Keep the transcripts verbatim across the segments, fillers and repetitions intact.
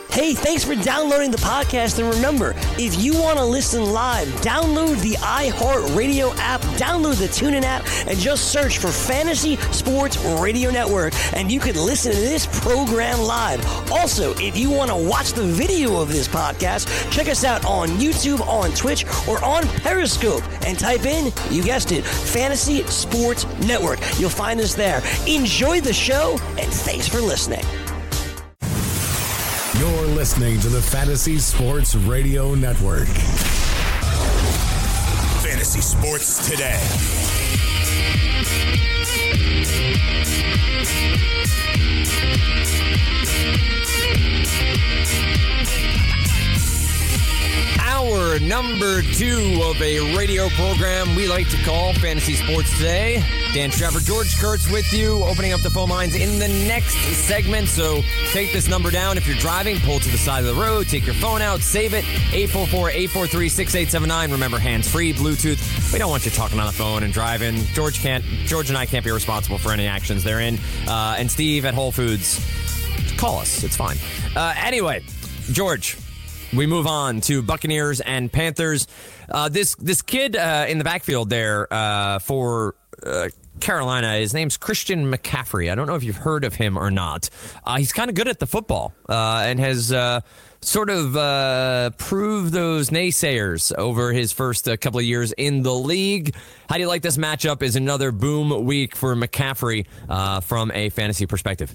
Hey, thanks for downloading the podcast. And remember, if you want to listen live, download the iHeartRadio app, download the TuneIn app, and just search for Fantasy Sports Radio Network, and you can listen to this program live. Also, if you want to watch the video of this podcast, check us out on YouTube, on Twitch, or on Periscope, and type in, you guessed it, Fantasy Sports Network. You'll find us there. Enjoy the show, and thanks for listening. You're listening to the Fantasy Sports Radio Network. Fantasy Sports Today. Hour number two of a radio program we like to call Fantasy Sports Today. Dan Trevor, George Kurtz with you, opening up the phone lines in the next segment. So take this number down. If you're driving, pull to the side of the road, take your phone out, save it, eight four four, eight four three, six eight seven nine. Remember, hands-free, Bluetooth. We don't want you talking on the phone and driving. George can't. George and I can't be responsible for any actions they're in. Uh, and Steve at Whole Foods, call us. It's fine. Uh, anyway, George, we move on to Buccaneers and Panthers. Uh, this this kid uh, in the backfield there uh, for uh, Carolina, his name's Christian McCaffrey. I don't know if you've heard of him or not. Uh, he's kind of good at the football uh, and has uh, sort of uh, proved those naysayers over his first uh, couple of years in the league. How do you like this matchup? Is another boom week for McCaffrey uh, from a fantasy perspective?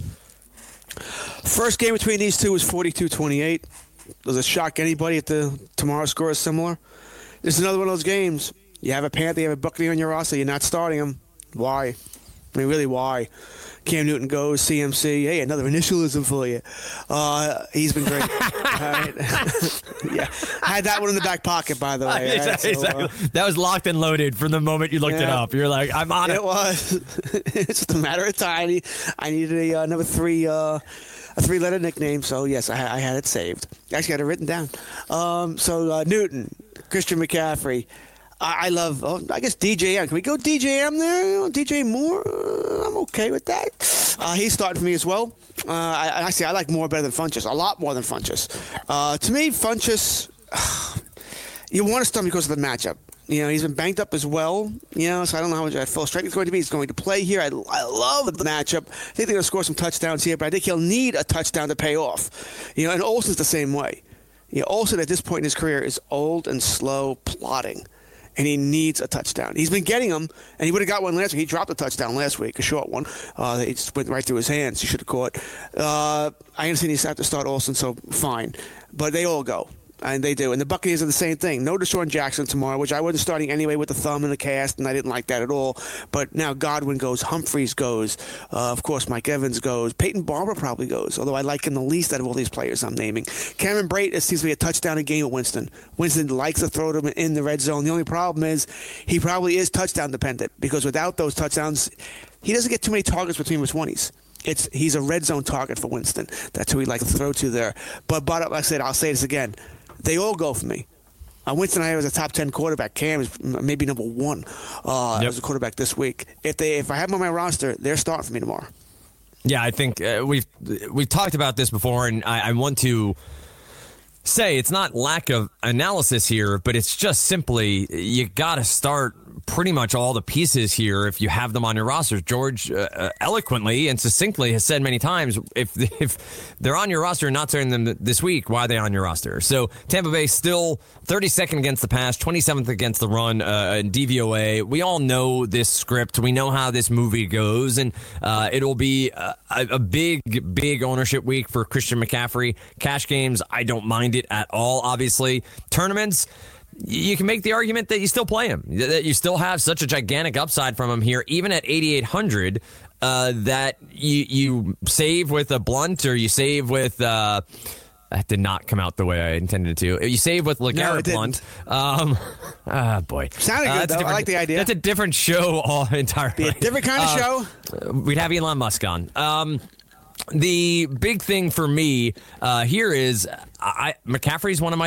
First game between these two was forty-two twenty-eight. Does it shock anybody if the tomorrow's score is similar? This is another one of those games. You have a Panther, you have a Buccaneer on your roster, you're not starting him. Why? I mean, really, why? Cam Newton goes, C M C. Hey, another initialism for you. Uh, he's been great. All right. Yeah, I had that one in the back pocket, by the way. Right? Exactly. So, uh, that was locked and loaded from the moment you looked yeah. it up. You're like, I'm on it. It was. It's just a matter of time. I needed a, uh, another three, uh, a three-letter nickname, so yes, I, I had it saved. I actually had it written down. Um, so uh, Newton, Christian McCaffrey. I, I love, oh, I guess D J M. Can we go D J M there? You know, D J Moore? Uh, I'm okay with that. Uh, he's starting for me as well. Uh, I, actually, I like Moore better than Funchess, a lot more than Funchess. Uh, to me, Funchess, uh, you want to start him because of the matchup. You know, he's been banged up as well, you know, so I don't know how much at full strength he's going to be. He's going to play here. I, I love the matchup. I think they're going to score some touchdowns here, but I think he'll need a touchdown to pay off. You know, and Olsen's the same way. You know, Olsen at this point in his career is old and slow plodding, and he needs a touchdown. He's been getting them, and he would have got one last week. He dropped a touchdown last week, a short one. Uh, it just went right through his hands. He should have caught. Uh, I understand he's have to start Olsen, so fine. But they all go. And they do. And the Buccaneers are the same thing. No Deshaun Jackson tomorrow, which I wasn't starting anyway with the thumb in the cast, and I didn't like that at all. But now Godwin goes. Humphreys goes. Uh, of course, Mike Evans goes. Peyton Barber probably goes, although I like him the least out of all these players I'm naming. Cameron Brate, it seems to be a touchdown a game with Winston. Winston likes to throw them in the red zone. The only problem is he probably is touchdown dependent, because without those touchdowns, he doesn't get too many targets between the twenties. It's He's a red zone target for Winston. That's who he likes to throw to there. But, but like I said, I'll say this again. They all go for me. Uh, Winston I was a top ten quarterback. Cam is maybe number one uh, yep. as a quarterback this week. If they, if I have them on my roster, they're starting for me tomorrow. Yeah, I think uh, we've we've talked about this before, and I, I want to say it's not lack of analysis here, but it's just simply you got to start pretty much all the pieces here if you have them on your roster. George uh, eloquently and succinctly has said many times, if if they're on your roster and not starting them this week, why are they on your roster? So Tampa Bay still thirty-second against the pass, twenty-seventh against the run uh, in D V O A. We all know this script. We know how this movie goes, and uh, it'll be a, a big, big ownership week for Christian McCaffrey. Cash games, I don't mind it at all, obviously. Tournaments, you can make the argument that you still play him, that you still have such a gigantic upside from him here, even at eighty-eight hundred, uh, that you you save with a blunt, or you save with uh, that did not come out the way I intended it to. You save with LeGarrette no, Blunt. Um, ah, boy, sounded uh, good. Though. I like the idea. That's a different show all entirely. Be a different kind of uh, show. We'd have Elon Musk on. Um, The big thing for me uh, here is I, McCaffrey's one of my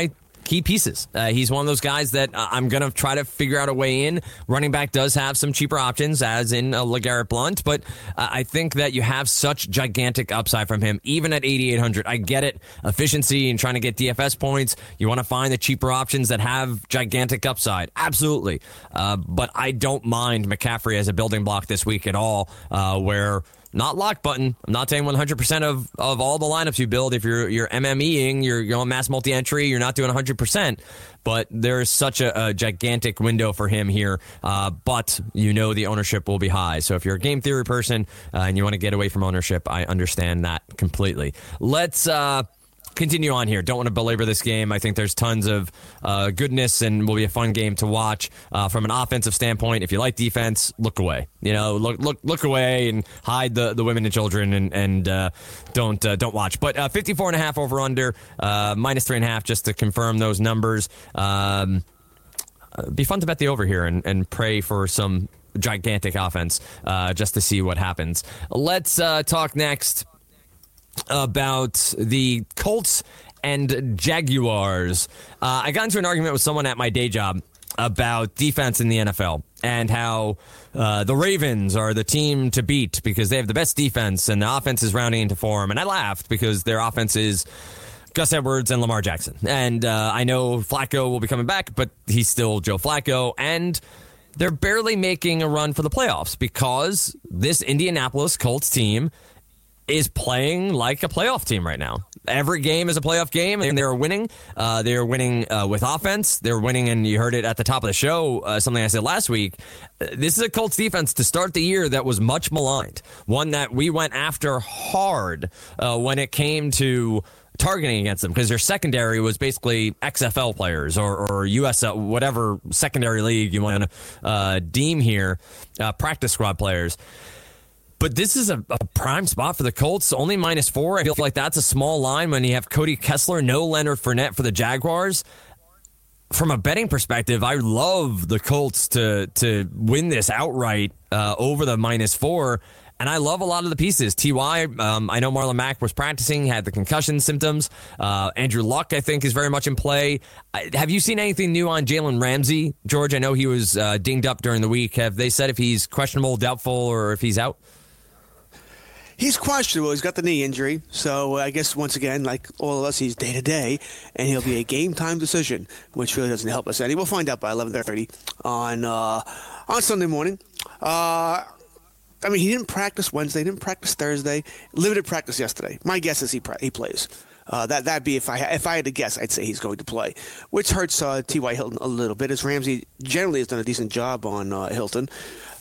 key pieces. Uh, he's one of those guys that uh, I'm going to try to figure out a way in. Running back does have some cheaper options, as in uh, LeGarrette Blount, but uh, I think that you have such gigantic upside from him, even at eighty-eight hundred. I get it. Efficiency and trying to get D F S points. You want to find the cheaper options that have gigantic upside. Absolutely. Uh, but I don't mind McCaffrey as a building block this week at all, uh, where not lock button. I'm not saying one hundred percent of, of all the lineups you build. If you're you're MMEing, you're going mass multi-entry, you're not doing one hundred percent. But there's such a, a gigantic window for him here. Uh, but you know the ownership will be high. So if you're a game theory person uh, and you want to get away from ownership, I understand that completely. Let's uh, continue on here. Don't want to belabor this game. I think there's tons of uh, goodness and will be a fun game to watch. Uh, from an offensive standpoint, if you like defense, look away. You know, look look look away and hide the, the women and children and and uh, don't uh, don't watch. But uh, fifty-four and a half over under, uh, minus three and a half just to confirm those numbers. Um, uh, be fun to bet the over here and, and pray for some gigantic offense uh, just to see what happens. Let's uh, talk next about the Colts and Jaguars. Uh, I got into an argument with someone at my day job about defense in the N F L and how uh, the Ravens are the team to beat because they have the best defense and the offense is rounding into form. And I laughed because their offense is Gus Edwards and Lamar Jackson. And uh, I know Flacco will be coming back, but he's still Joe Flacco. And they're barely making a run for the playoffs because this Indianapolis Colts team is playing like a playoff team right now. Every game is a playoff game, and they're winning. Uh, they're winning uh, with offense. They're winning, and you heard it at the top of the show, uh, something I said last week. Uh, this is a Colts defense to start the year that was much maligned, one that we went after hard uh, when it came to targeting against them, because their secondary was basically X F L players or, or U S L, whatever secondary league you want to uh, deem here, uh, practice squad players. But this is a, a prime spot for the Colts. Only minus four. I feel like that's a small line when you have Cody Kessler, no Leonard Fournette for the Jaguars. From a betting perspective, I love the Colts to to win this outright uh, over the minus four. And I love a lot of the pieces. T Y, um, I know Marlon Mack was practicing, had the concussion symptoms. Uh, Andrew Luck, I think, is very much in play. I, have you seen anything new on Jalen Ramsey, George? I know he was uh, dinged up during the week. Have they said if he's questionable, doubtful, or if he's out? He's questionable. He's got the knee injury. So I guess, once again, like all of us, he's day-to-day, and he'll be a game-time decision, which really doesn't help us any. We'll find out by eleven thirty on uh, on Sunday morning. Uh, I mean, he didn't practice Wednesday, didn't practice Thursday, limited practice yesterday. My guess is he pra- he plays. Uh, that that'd be if I if I had to guess, I'd say he's going to play, which hurts uh, T Y. Hilton a little bit, as Ramsey generally has done a decent job on uh, Hilton.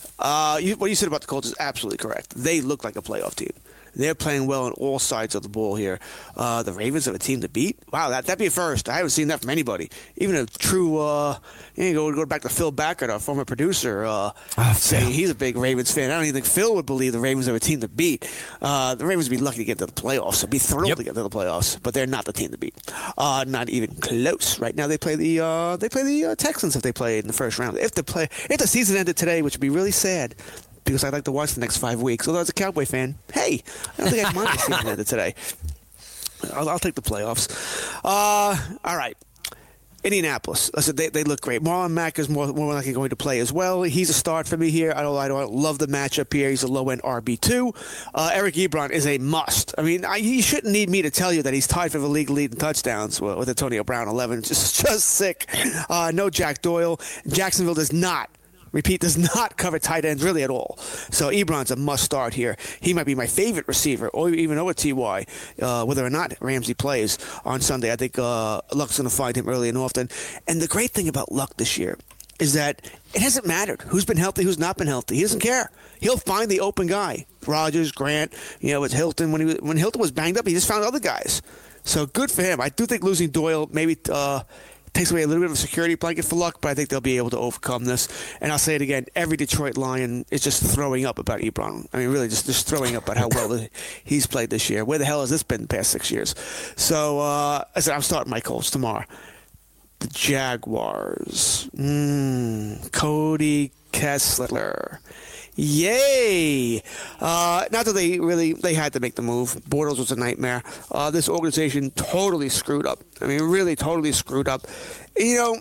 Uh, you, what you said about the Colts is absolutely correct. They look like a playoff team. They're playing well on all sides of the ball here. Uh, the Ravens have a team to beat. Wow, that, that'd be a first. I haven't seen that from anybody. Even a true, uh, you know, go, go back to Phil Backert, our former producer, uh, oh, saying he's a big Ravens fan. I don't even think Phil would believe the Ravens have a team to beat. Uh, the Ravens would be lucky to get to the playoffs. They'd be thrilled yep. to get to the playoffs, but they're not the team to beat. Uh, not even close. Right now, they play the uh, they play the uh, Texans if they play in the first round. If the play if the season ended today, which would be really sad, because I'd like to watch the next five weeks. Although as a Cowboy fan, hey, I don't think I'd mind the season ended today. I'll, I'll take the playoffs. Uh, all right. Indianapolis. Listen, they, they look great. Marlon Mack is more, more likely going to play as well. He's a start for me here. I don't, I don't love the matchup here. He's a low-end R B two. Uh, Eric Ebron is a must. I mean, I, you shouldn't need me to tell you that he's tied for the league lead in touchdowns with Antonio Brown, eleven. Just, just sick. Uh, no Jack Doyle. Jacksonville does not. Repeat, does not cover tight ends really at all. So Ebron's a must start here. He might be my favorite receiver, or even over T Y, uh, whether or not Ramsey plays on Sunday. I think uh, Luck's going to find him early and often. And the great thing about Luck this year is that it hasn't mattered who's been healthy, who's not been healthy. He doesn't care. He'll find the open guy. Rodgers, Grant, you know, with Hilton. When he was, when Hilton was banged up, he just found other guys. So good for him. I do think losing Doyle maybe uh, takes away a little bit of a security blanket for Luck, but I think they'll be able to overcome this. And I'll say it again, every Detroit Lion is just throwing up about Ebron. I mean, really just, just throwing up about how well he's played this year. Where the hell has this been the past six years? So uh, I said I'm starting my Colts tomorrow. The Jaguars. Mm, Cody Kessler. Yay! Uh, not that they really they had to make the move. Bortles was a nightmare. Uh, this organization totally screwed up. I mean, really totally screwed up. You know,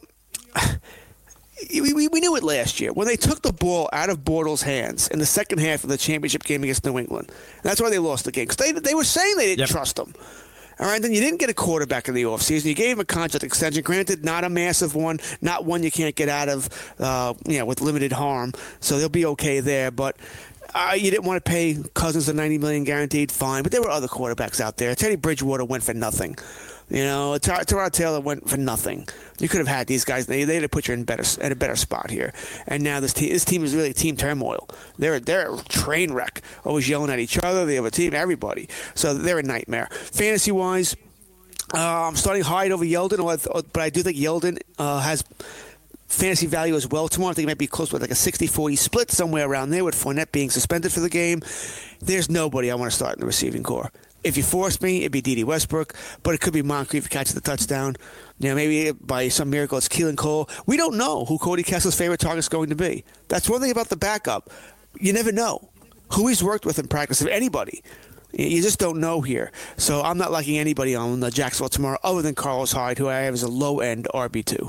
we, we, we knew it last year when they took the ball out of Bortles' hands in the second half of the championship game against New England. And that's why they lost the game, because they, they were saying they didn't yep. trust him. All right, then you didn't get a quarterback in the offseason. You gave him a contract extension. Granted, not a massive one, not one you can't get out of, uh, you know, with limited harm. So they'll be okay there. But uh, you didn't want to pay Cousins the ninety million dollars guaranteed, fine. But there were other quarterbacks out there. Teddy Bridgewater went for nothing. You know, Ty- Tyrod Taylor went for nothing. You could have had these guys. They they'd have put you in better in a better spot here. And now this team this team is really team turmoil. They're they're a train wreck. Always yelling at each other. They have a team, everybody. So they're a nightmare. Fantasy wise, uh, I'm starting Hyde over Yeldon, but I do think Yeldon uh, has fantasy value as well tomorrow. I think it might be close to like a sixty forty split somewhere around there with Fournette being suspended for the game. There's nobody I want to start in the receiving corps. If you force me, it'd be Dede Westbrook, but it could be Moncrief if he catches the touchdown. You know, maybe by some miracle it's Keelan Cole. We don't know who Cody Kessler's favorite target is going to be. That's one thing about the backup. You never know who he's worked with in practice, if anybody. You just don't know here. So I'm not liking anybody on the Jacksonville tomorrow other than Carlos Hyde, who I have as a low-end R B two.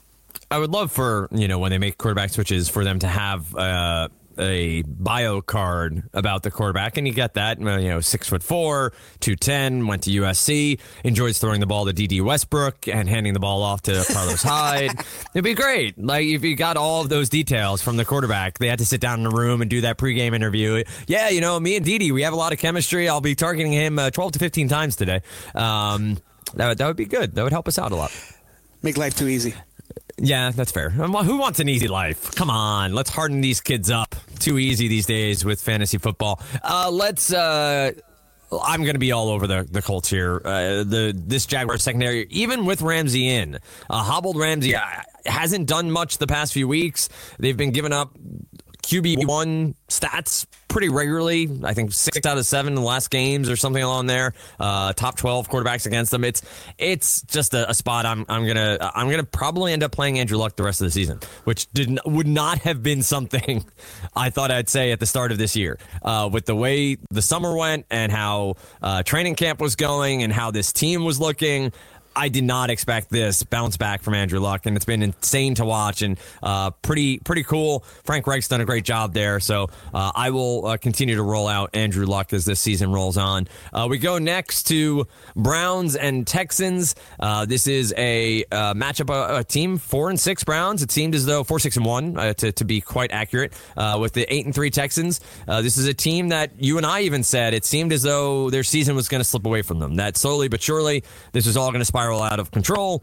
I would love for, you know, when they make quarterback switches, for them to have uh, a bio card about the quarterback, and you get that, you know, six foot four, two ten, went to U S C, enjoys throwing the ball to Dede Westbrook and handing the ball off to Carlos Hyde. It'd be great. Like, if you got all of those details from the quarterback, they had to sit down in a room and do that pregame interview. Yeah, you know, me and Dede, we have a lot of chemistry. I'll be targeting him uh, twelve to fifteen times today. Um, that would, that would be good. That would help us out a lot. Make life too easy. Yeah, that's fair. Who wants an easy life? Come on, let's harden these kids up. Too easy these days with fantasy football. Uh, let's. Uh, I'm going to be all over the, the Colts here. Uh, the this Jaguars secondary, even with Ramsey in, uh, hobbled Ramsey uh, hasn't done much the past few weeks. They've been giving up Q B one stats pretty regularly. I think six out of seven in the last games or something along there. Uh, top twelve quarterbacks against them. It's it's just a, a spot I'm I'm gonna I'm gonna probably end up playing Andrew Luck the rest of the season, which didn't would not have been something I thought I'd say at the start of this year. Uh, with the way the summer went and how uh, training camp was going and how this team was looking, I did not expect this bounce back from Andrew Luck, and it's been insane to watch and uh, pretty pretty cool. Frank Reich's done a great job there, so uh, I will uh, continue to roll out Andrew Luck as this season rolls on. Uh, we go next to Browns and Texans. Uh, this is a uh, matchup, a, a team four and six Browns. It seemed as though four six and one uh, to to be quite accurate uh, with the eight and three Texans. Uh, this is a team that you and I even said it seemed as though their season was going to slip away from them. That slowly but surely this was all going to spiral out of control,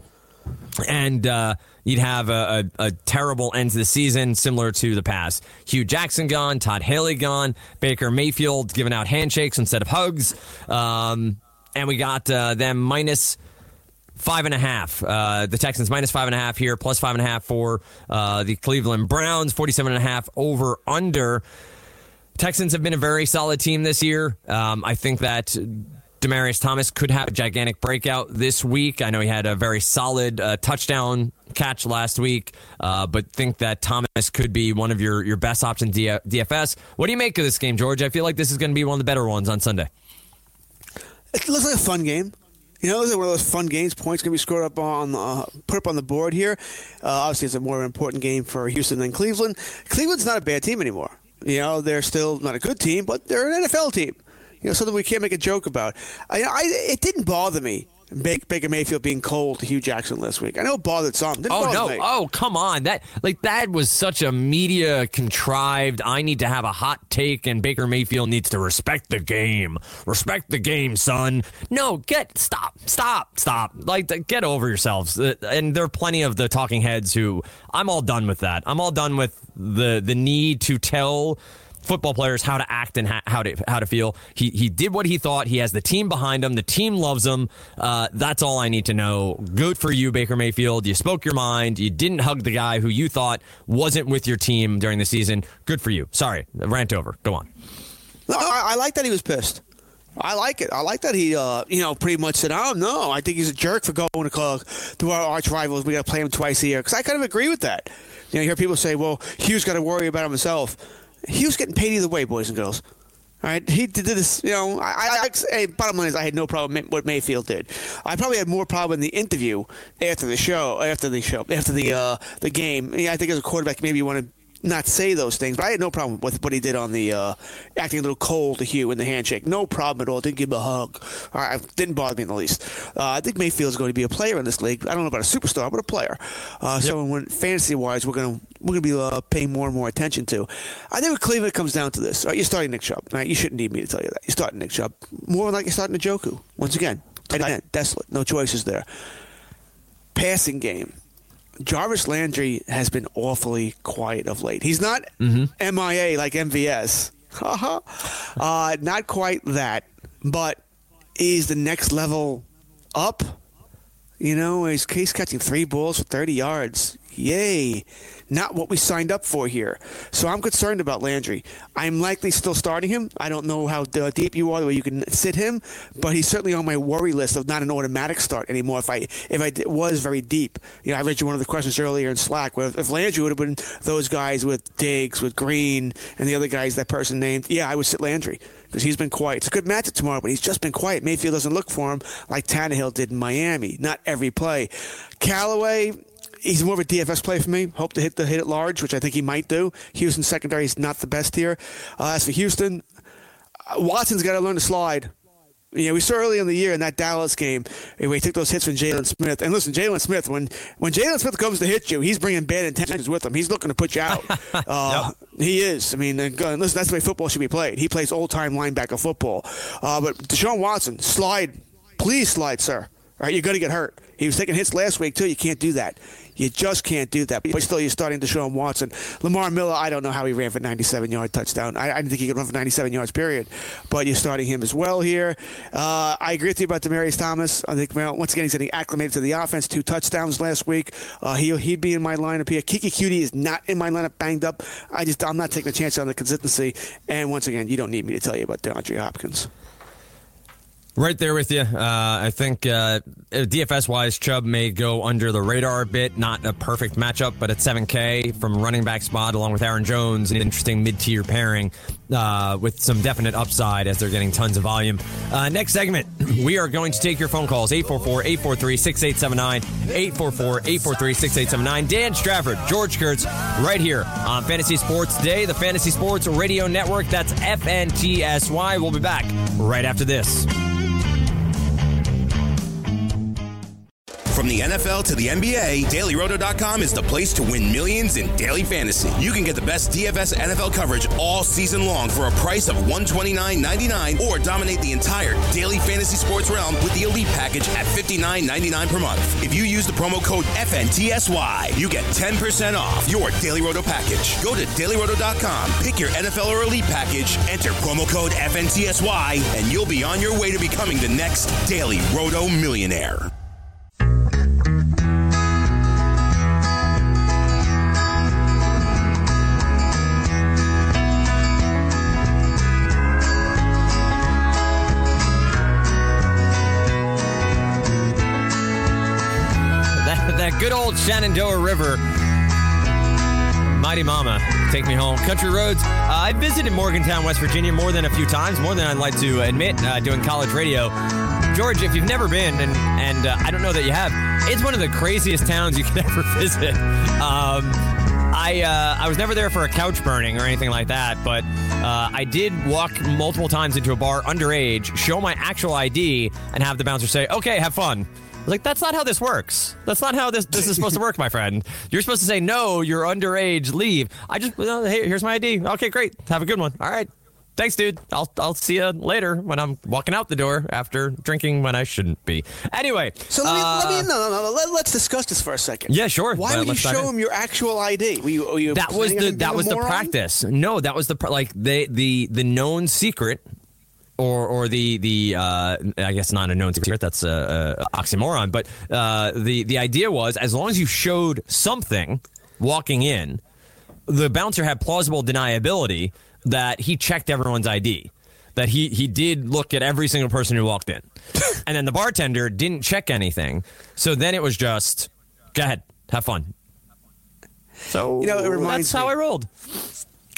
and uh, you'd have a, a, a terrible end to the season similar to the past. Hugh Jackson gone, Todd Haley gone, Baker Mayfield giving out handshakes instead of hugs, um, and we got uh, them minus five and a half. Uh, the Texans minus five and a half here, plus five and a half for uh, the Cleveland Browns, forty-seven and a half over under. Texans have been a very solid team this year. Um, I think that Demaryius Thomas could have a gigantic breakout this week. I know he had a very solid uh, touchdown catch last week, uh, but think that Thomas could be one of your, your best options in D F S. What do you make of this game, George? I feel like this is going to be one of the better ones on Sunday. It looks like a fun game. You know, it's one of those fun games. Points going to be scored up on, uh, put up on the board here. Uh, obviously, it's a more important game for Houston than Cleveland. Cleveland's not a bad team anymore. You know, they're still not a good team, but they're an N F L team. You know, something we can't make a joke about. I, I, it didn't bother me, Baker Mayfield being cold to Hugh Jackson last week. I know it bothered some. Didn't oh, bother no. me. Oh, come on. That like that was such a media contrived, I need to have a hot take, and Baker Mayfield needs to respect the game. Respect the game, son. No, get, stop, stop, stop. Like, get over yourselves. And there are plenty of the talking heads who, I'm all done with that. I'm all done with the the need to tell football players how to act and how to how to feel. He he did what he thought. He has the team behind him. The team loves him. Uh, that's all I need to know. Good for you, Baker Mayfield. You spoke your mind. You didn't hug the guy who you thought wasn't with your team during the season. Good for you. Sorry, rant over. Go on. No, I, I like that he was pissed. I like it. I like that he, uh, you know, pretty much said, "Oh no, I think he's a jerk for going to call to our arch rivals. We got to play him twice a year." Because I kind of agree with that. You know, you hear people say, "Well, Hugh's got to worry about himself." he was getting paid either way, boys and girls. All right, he did this, you know, I, I, I, hey, bottom line is I had no problem with what Mayfield did. I probably had more problem in the interview after the show, after the show, after the uh, the game. Yeah, I think as a quarterback, maybe you want to not say those things, but I had no problem with what he did on the uh, acting a little cold to Hugh in the handshake. No problem at all. Didn't give him a hug. All right, didn't bother me in the least. Uh, I think Mayfield's going to be a player in this league. I don't know about a superstar, but a player. Uh, yep. So when fantasy-wise, we're going to we're going to be uh, paying more and more attention to. I think with Cleveland, it comes down to this. All right, you're starting Nick Chubb. All right, you shouldn't need me to tell you that. You're starting Nick Chubb. More like you're starting Njoku. Once again, tight end, desolate. No choices there. Passing game. Jarvis Landry has been awfully quiet of late. He's not mm-hmm. M I A like M V S. uh, not quite that, but he's the next level up. You know, he's, he's catching three balls for thirty yards. Yay. Not what we signed up for here. So I'm concerned about Landry. I'm likely still starting him. I don't know how uh, deep you are the way you can sit him, but he's certainly on my worry list of not an automatic start anymore if I if I was very deep. You know, I read you one of the questions earlier in Slack where if Landry would have been those guys with Diggs, with Green, and the other guys that person named, yeah, I would sit Landry because he's been quiet. It's a good matchup tomorrow, but he's just been quiet. Mayfield doesn't look for him like Tannehill did in Miami. Not every play. Callaway, he's more of a D F S play for me. Hope to hit the hit it large, which I think he might do. Houston secondary is not the best here. Uh, as for Houston, uh, Watson's got to learn to slide. You know, we saw early in the year in that Dallas game where he took those hits from Jalen Smith. And listen, Jalen Smith, when when Jalen Smith comes to hit you, he's bringing bad intentions with him. He's looking to put you out. Uh, yep. He is. I mean, and listen, that's the way football should be played. He plays old-time linebacker football. Uh, but Deshaun Watson, slide. Please slide, sir. All right, you're going to get hurt. He was taking hits last week, too. You can't do that. You just can't do that. But still, you're starting Deshaun Watson. Lamar Miller, I don't know how he ran for ninety-seven-yard touchdown. I, I didn't think he could run for ninety-seven yards, period. But you're starting him as well here. Uh, I agree with you about Demaryius Thomas. I think, well, once again, he's getting acclimated to the offense. Two touchdowns last week. Uh, he, he'd be in my lineup here. Kiki Cutie is not in my lineup, banged up. I just, I'm not taking a chance on the consistency. And once again, you don't need me to tell you about DeAndre Hopkins. Right there with you. Uh, I think uh, D F S-wise, Chubb may go under the radar a bit. Not a perfect matchup, but at seven K from running back spot along with Aaron Jones, an interesting mid-tier pairing uh, with some definite upside as they're getting tons of volume. Uh, next segment, we are going to take your phone calls, eight four four, eight four three, six eight seven nine, eight four four, eight four three, six eight seven nine. Dan Strafford, George Kurtz, right here on Fantasy Sports Today, the Fantasy Sports Radio Network. That's F N T S Y. We'll be back right after this. From the N F L to the N B A, Daily Roto dot com is the place to win millions in daily fantasy. You can get the best D F S N F L coverage all season long for a price of one hundred twenty-nine ninety-nine, or dominate the entire daily fantasy sports realm with the Elite package at fifty-nine ninety-nine per month. If you use the promo code F N T S Y, you get ten percent off your Daily Roto package. Go to Daily Roto dot com, pick your N F L or Elite package, enter promo code F N T S Y, and you'll be on your way to becoming the next Daily Roto millionaire. That good old Shenandoah River. Mighty Mama, take me home. Country roads. Uh, I visited Morgantown, West Virginia more than a few times, more than I'd like to admit, uh, doing college radio. George, if you've never been, and, and uh, I don't know that you have, it's one of the craziest towns you could ever visit. Um, I uh, I was never there for a couch burning or anything like that, but uh, I did walk multiple times into a bar underage, show my actual I D, and have the bouncer say, okay, have fun. Like, that's not how this works. That's not how this this is supposed to work, my friend. You're supposed to say, no, you're underage, leave. I just, well, hey, here's my I D. Okay, great. Have a good one. All right. Thanks, dude. I'll I'll see you later when I'm walking out the door after drinking when I shouldn't be. Anyway. So let me, uh, let me no, no, no, let, let's discuss this for a second. Yeah, sure. Why uh, would you show him your actual I D? Were you, were you that was the that was the practice. No, that was the, like, they, the, the known secret. Or, or the the uh, I guess not a known secret. That's a, a oxymoron. But uh, the the idea was, as long as you showed something walking in, the bouncer had plausible deniability that he checked everyone's I D, that he he did look at every single person who walked in, and then the bartender didn't check anything. So then it was just, go ahead, have fun. So you know, it reminds that's me. how I rolled.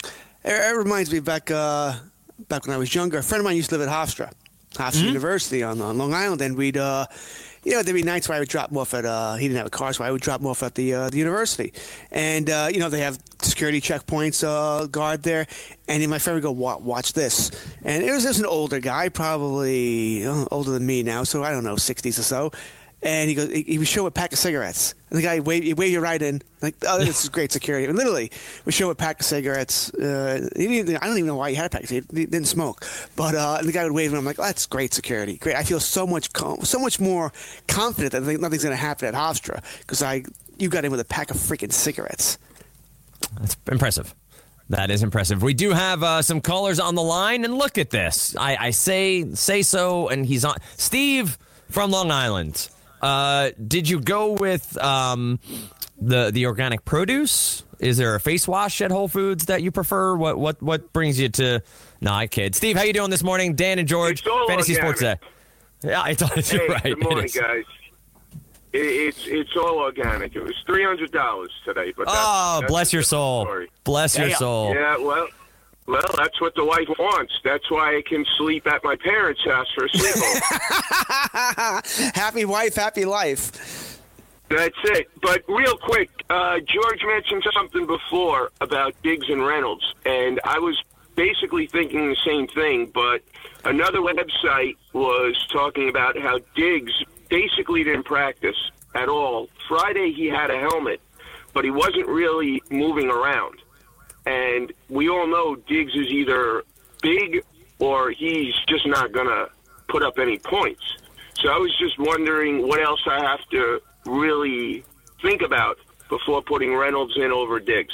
It, it reminds me back uh, back when I was younger. A friend of mine used to live at Hofstra, Hofstra mm-hmm. University on, on Long Island, and we'd, uh, you know, there'd be nights where I would drop him off at. Uh, he didn't have a car, so I would drop him off at the uh, the university, and uh, you know they have security checkpoints uh, guard there, and then my friend would go, "Watch this," and it was just an older guy, probably uh, older than me now, so I don't know, sixties or so. And he goes, he would show a pack of cigarettes. And the guy wave, he wave you right in, like, oh, this is great security. And literally, would show a pack of cigarettes. Uh, he didn't, I don't even know why he had a pack of cigarettes. He didn't smoke. But uh, the guy would wave, and I'm like, oh, that's great security. Great. I feel so much, com- so much more confident that nothing's going to happen at Hofstra because I, you got in with a pack of freaking cigarettes. That's impressive. That is impressive. We do have uh, some callers on the line, and look at this. I, I say say so, and he's on. Steve from Long Island. Uh, did you go with um, the the organic produce? Is there a face wash at Whole Foods that you prefer? What what what brings you to? No, I kid. Steve, how you doing this morning? Dan and George, Fantasy organic. Sports Day. Yeah, I thought hey, you're right. Good morning, guys. It, it's it's all organic. It was three hundred dollars today. But that's, oh, that's bless your soul. Story. Bless your yeah. soul. Yeah, well. Well, that's what the wife wants. That's why I can sleep at my parents' house for a sleepover. Happy wife, happy life. That's it. But real quick, uh, George mentioned something before about Diggs and Reynolds, and I was basically thinking the same thing, but another website was talking about how Diggs basically didn't practice at all. Friday he had a helmet, but he wasn't really moving around. And we all know Diggs is either big or he's just not going to put up any points. So I was just wondering what else I have to really think about before putting Reynolds in over Diggs.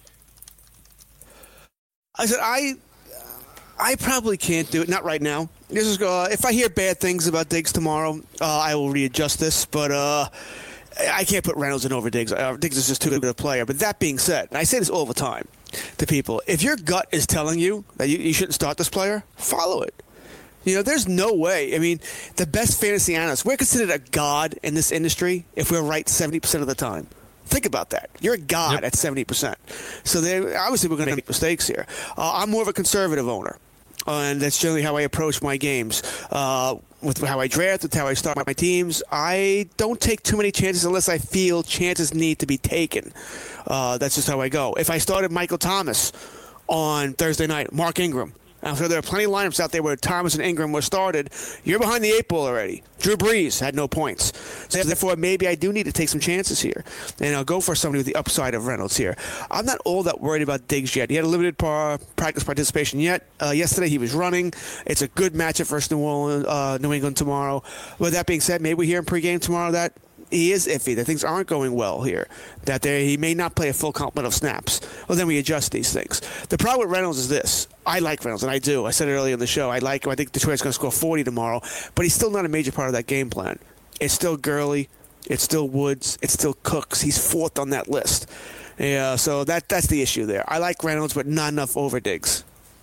I said, I I probably can't do it. Not right now. This is, uh, if I hear bad things about Diggs tomorrow, uh, I will readjust this. But uh, I can't put Reynolds in over Diggs. Uh, Diggs is just too good a player. But that being said, and I say this all the time to people, if your gut is telling you that you, you shouldn't start this player, follow it. You know, there's no way. I mean, the best fantasy analysts, we're considered a god in this industry if we're right seventy percent of the time. Think about that. You're a god yep. at seventy percent. So they, obviously we're going to make mistakes here. Uh, I'm more of a conservative owner. Uh, and that's generally how I approach my games. Uh, with how I draft, with how I start my teams, I don't take too many chances unless I feel chances need to be taken. Uh, that's just how I go. If I started Michael Thomas on Thursday night, Mark Ingram, I'm sure there are plenty of lineups out there where Thomas and Ingram were started. You're behind the eight ball already. Drew Brees had no points. So therefore, maybe I do need to take some chances here. And I'll go for somebody with the upside of Reynolds here. I'm not all that worried about Diggs yet. He had a limited par- practice participation yet. Uh, yesterday, he was running. It's a good matchup versus New Orleans, uh, New England tomorrow. With that being said, maybe we hear in pregame tomorrow that he is iffy, that things aren't going well here, that they, he may not play a full complement of snaps. Well, then we adjust these things. The problem with Reynolds is this. I like Reynolds, and I do. I said it earlier in the show. I like him. I think Detroit's going to score forty tomorrow, but he's still not a major part of that game plan. It's still Gurley. It's still Woods. It's still Cooks. He's fourth on that list. Yeah, so that that's the issue there. I like Reynolds, but not enough over Diggs.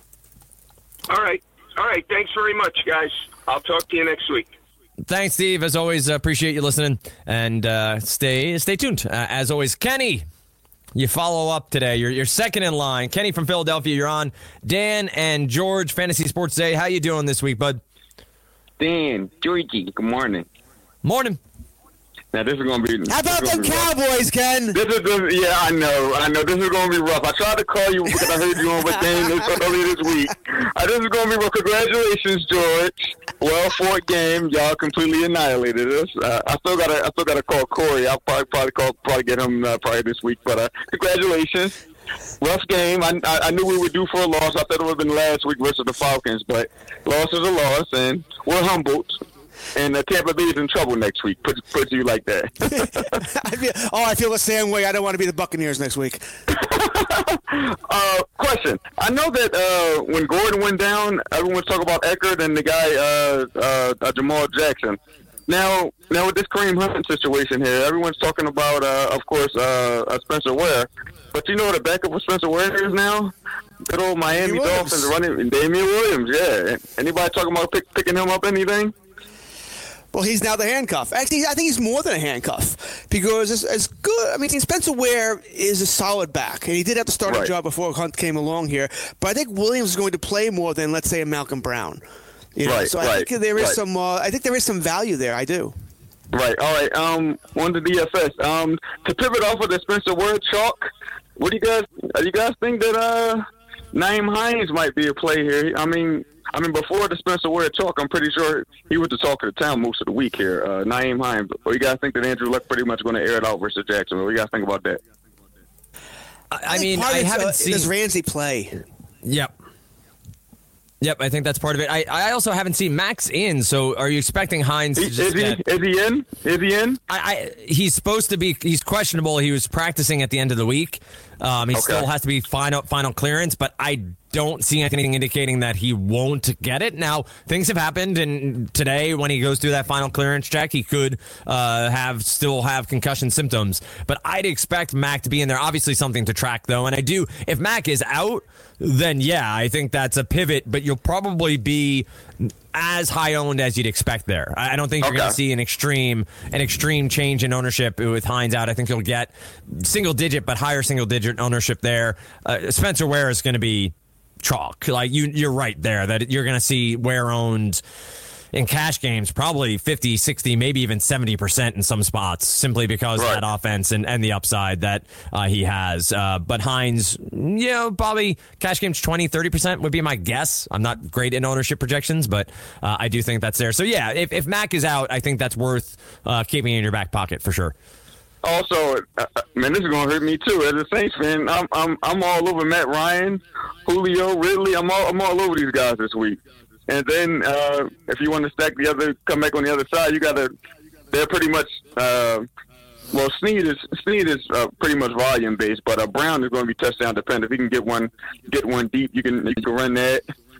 All right. All right. Thanks very much, guys. I'll talk to you next week. Thanks, Steve. As always, uh, appreciate you listening, and uh, stay stay tuned. Uh, as always, Kenny, you follow up today. You're you're second in line. Kenny from Philadelphia, you're on. Dan and George, Fantasy Sports Day. How you doing this week, bud? Dan, Georgie, good morning. Morning. Now this is gonna be. How about them Cowboys, Ken? This is the, yeah, I know, I know. This is gonna be rough. I tried to call you because I heard you on with Dan earlier this week. Uh, this is gonna be rough. Congratulations, George. Well fought game. Y'all completely annihilated us. Uh, I still gotta, I still gotta call Corey. I'll probably probably call, probably get him uh, probably this week. But uh, congratulations. Rough game. I, I I knew we were due for a loss. I thought it would have been last week versus the Falcons, but loss is a loss, and we're humbled. And uh, Tampa Bay is in trouble next week. Put put you like that. I feel, oh, I feel the same way. I don't want to be the Buccaneers next week. uh, question. I know that uh, when Gordon went down, everyone's talking about Eckert and the guy uh, uh, uh, Jamal Jackson. Now, now with this Kareem Hunt situation here, everyone's talking about, uh, of course, uh, uh, Spencer Ware. But you know what the backup for Spencer Ware is now? Good old Miami Dolphins running Damian Williams. Yeah. Anybody talking about pick, picking him up? Anything? Well, he's now the handcuff. Actually, I think he's more than a handcuff because it's, it's good. I mean, Spencer Ware is a solid back, and he did have to start Right. a job before Hunt came along here. But I think Williams is going to play more than, let's say, a Malcolm Brown. You know? Right, So I right, think there is right. some. Uh, I think there is some value there. I do. Right. All right. Um, on the D F S. Um, to pivot off of the Spencer Ware chalk, what do you guys? Do you guys think that uh, Nyheim Hines might be a play here? I mean, I mean, before the Spencer Ware talk, I'm pretty sure he was the talk of the town most of the week here. Uh, Nyheim Hines. Or you guys think that Andrew Luck pretty much going to air it out versus Jacksonville? What do you guys think about that? I, I mean, part I of it's, haven't uh, seen. Does Ramsey play? Yep. Yep, I think that's part of it. I, I also haven't seen Max in, so are you expecting Hines to Is, just is he? get- Is he in? Is he in? I, I, he's supposed to be. He's questionable. He was practicing at the end of the week. Um, he Okay. still has to be final final clearance, but I don't see anything indicating that he won't get it. Now, things have happened, and today when he goes through that final clearance check, he could uh, have still have concussion symptoms. But I'd expect Mac to be in there. Obviously, something to track though, and I do. If Mac is out, then yeah, I think that's a pivot. But you'll probably be as high owned as you'd expect there. I don't think you're Okay. going to see an extreme an extreme change in ownership with Hines out. I think you'll get single digit, but higher single digit ownership there. Uh, Spencer Ware is going to be chalk. Like you, you're right there that you're going to see Ware owned in cash games probably fifty, sixty, maybe even seventy percent in some spots simply because Right. of that offense and, and the upside that uh, he has. Uh, but Hines, you know, probably cash games twenty, thirty percent would be my guess. I'm not great in ownership projections, but uh, I do think that's there. So, yeah, if, if Mac is out, I think that's worth uh, keeping in your back pocket for sure. Also, uh, man, this is gonna hurt me too. As a Saints fan, I'm I'm I'm all over Matt Ryan, Julio, Ridley. I'm all I'm all over these guys this week. And then uh, if you want to stack the other, come back on the other side, you got to. They're pretty much. Uh, well, Snead is Snead is uh, pretty much volume based, but uh, Brown is going to be touchdown dependent. If he can get one, get one deep, you can you can run that.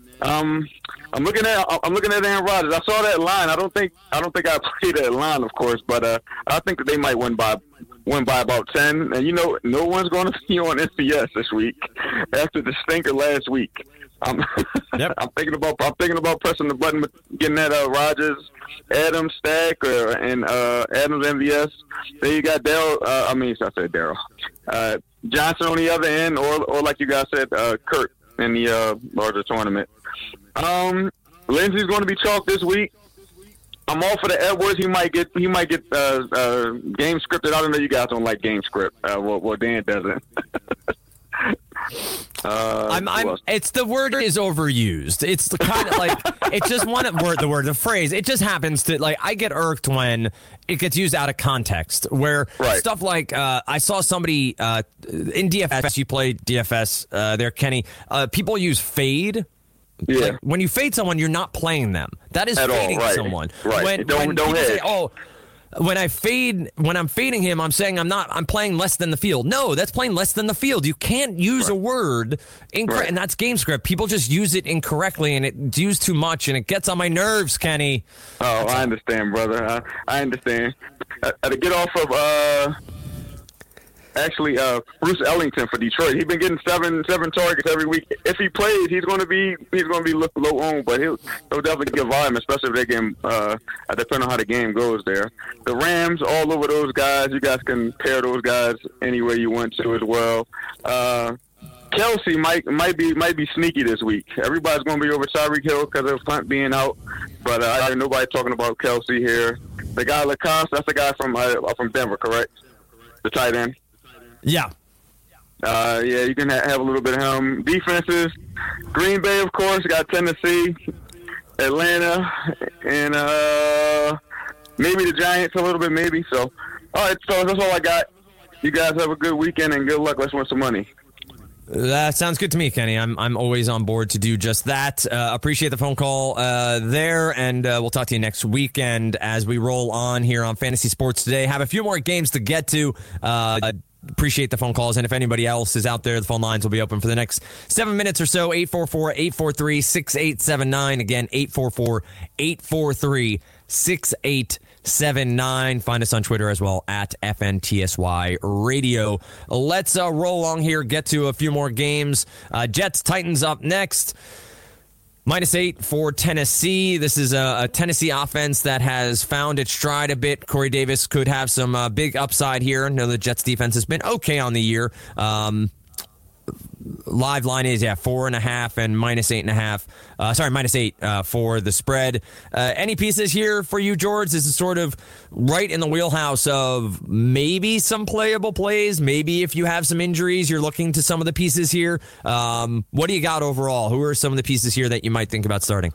Um, I'm looking at I'm looking at Aaron Rodgers. I saw that line. I don't think I don't think I played that line, of course, but uh, I think that they might win by win by about ten. And you know, no one's going to see on S B S this week after the stinker last week. I'm, Yep. I'm thinking about I'm thinking about pressing the button, getting that uh, Rodgers, Adams stack, or and uh, Adams M V S. Then you got Daryl. Uh, I mean, I said Daryl uh, Johnson on the other end, or or like you guys said, uh, Kurt in the uh, larger tournament. Um, Lindsey's going to be chalk this week. I'm all for the Edwards. He might get he might get uh, uh, game scripted. I don't know. You guys don't like game script. Uh, well, well, Dan doesn't. Uh, I'm, who I'm, else? it's the word is overused. It's the kind of like it's just one word, the word, the phrase. It just happens to like I get irked when it gets used out of context. Where Right. stuff like uh, I saw somebody uh, in D F S. You play D F S uh, there, Kenny. Uh, people use fade. Yeah. Like, when you fade someone, you're not playing them. That is At all, fading right. someone. Right. When, Don't- when don't people say, hedge. "Oh, when I fade, when I'm fading him, I'm saying I'm not. I'm playing less than the field." No, that's playing less than the field. You can't use a word incorrect, Right. and that's game script. People just use it incorrectly, and it's used too much, and it gets on my nerves, Kenny. Oh, I understand, brother. I, I understand. Uh, to get off of uh, actually uh, Bruce Ellington for Detroit, he's been getting seven seven targets every week. If he plays, he's going to be he's going to be low, low owned, but he'll he'll definitely get volume, especially if they game uh, depending on how the game goes there. The Rams all over those guys. You guys can pair those guys any way you want to as well. Uh, Kelsey might might be might be sneaky this week. Everybody's going to be over Tyreek Hill because of Hunt being out, but uh, I hear nobody talking about Kelsey here. The guy Lacoste, that's the guy from uh, from Denver, correct? The tight end. Yeah, Uh, yeah, you can ha- have a little bit of him. Defenses, Green Bay, of course, got Tennessee, Atlanta, and uh, maybe the Giants a little bit, maybe. So, all right, so that's all I got. You guys have a good weekend and good luck. Let's win some money. that sounds good to me, Kenny. I'm I'm always on board to do just that. Uh, appreciate the phone call uh, there, and uh, we'll talk to you next weekend as we roll on here on Fantasy Sports Today. Have a few more games to get to. Uh, Appreciate the phone calls, and if anybody else is out there, the phone lines will be open for the next seven minutes or so. eight four four, eight four three, six eight seven nine. Again, eight four four, eight four three, six eight seven nine. Find us on Twitter as well, at F N T S Y Radio. Let's uh, roll along here, get to a few more games. Uh, Jets, Titans up next. Minus eight for Tennessee. This is a, a Tennessee offense that has found its stride a bit. Corey Davis could have some uh, big upside here. I know the Jets defense has been okay on the year. Um, live line is, yeah, four and a half and minus eight and a half. Uh, sorry, minus eight uh, for the spread. Uh, any pieces here for you, George? This is sort of right in the wheelhouse of maybe some playable plays. Maybe if you have some injuries, you're looking to some of the pieces here. Um, what do you got overall? Who are some of the pieces here that you might think about starting?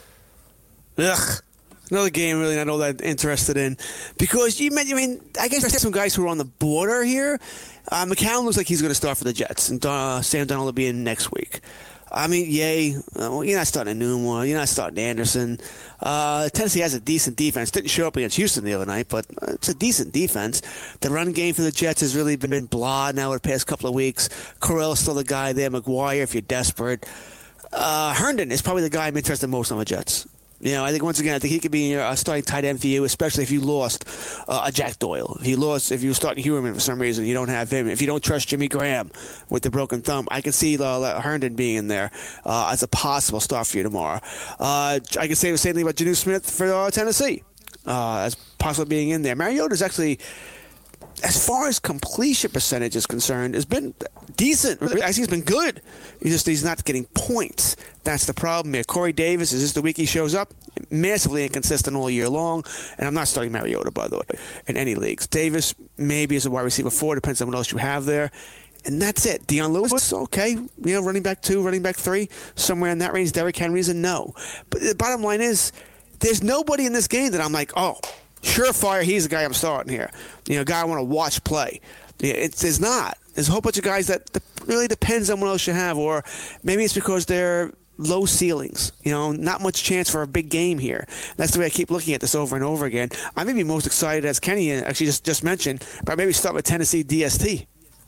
Ugh. Another game really not all that interested in. Because you meant, I mean, I guess there's some guys who are on the border here. Uh, McCown looks like he's going to start for the Jets, and uh, Sam Darnold will be in next week. I mean, yay. Uh, well, you're not starting Numa. You're not starting Anderson. Uh, Tennessee has a decent defense. Didn't show up against Houston the other night, but it's a decent defense. The run game for the Jets has really been blah now the past couple of weeks. Correll's still the guy there. McGuire, if you're desperate. Uh, Herndon is probably the guy I'm interested most on the Jets. You know, I think once again, I think he could be a starting tight end for you, especially if you lost uh, a Jack Doyle. If you lost, if you're starting Huerman for some reason, you don't have him. If you don't trust Jimmy Graham with the broken thumb, I can see uh, Herndon being in there uh, as a possible start for you tomorrow. Uh, I can say the same thing about Janu Smith for uh, Tennessee uh, as possibly being in there. Mariota's actually, as far as completion percentage is concerned, has been decent. I think he's been good. He's just he's not getting points. That's the problem here. Corey Davis, is this the week he shows up? Massively inconsistent all year long. And I'm not starting Mariota, by the way, in any leagues. Davis maybe is a wide receiver four. Depends on what else you have there. And that's it. Deion Lewis, okay. You know, running back two, running back three, somewhere in that range. Derrick Henry's a no. But the bottom line is, there's nobody in this game that I'm like, oh, surefire, he's the guy I'm starting here. You know, a guy I want to watch play. It's, it's not. There's a whole bunch of guys that really depends on what else you have, or maybe it's because they're low ceilings. You know, not much chance for a big game here. That's the way I keep looking at this over and over again. I may be most excited, as Kenny actually just, just mentioned, but maybe start with Tennessee D S T.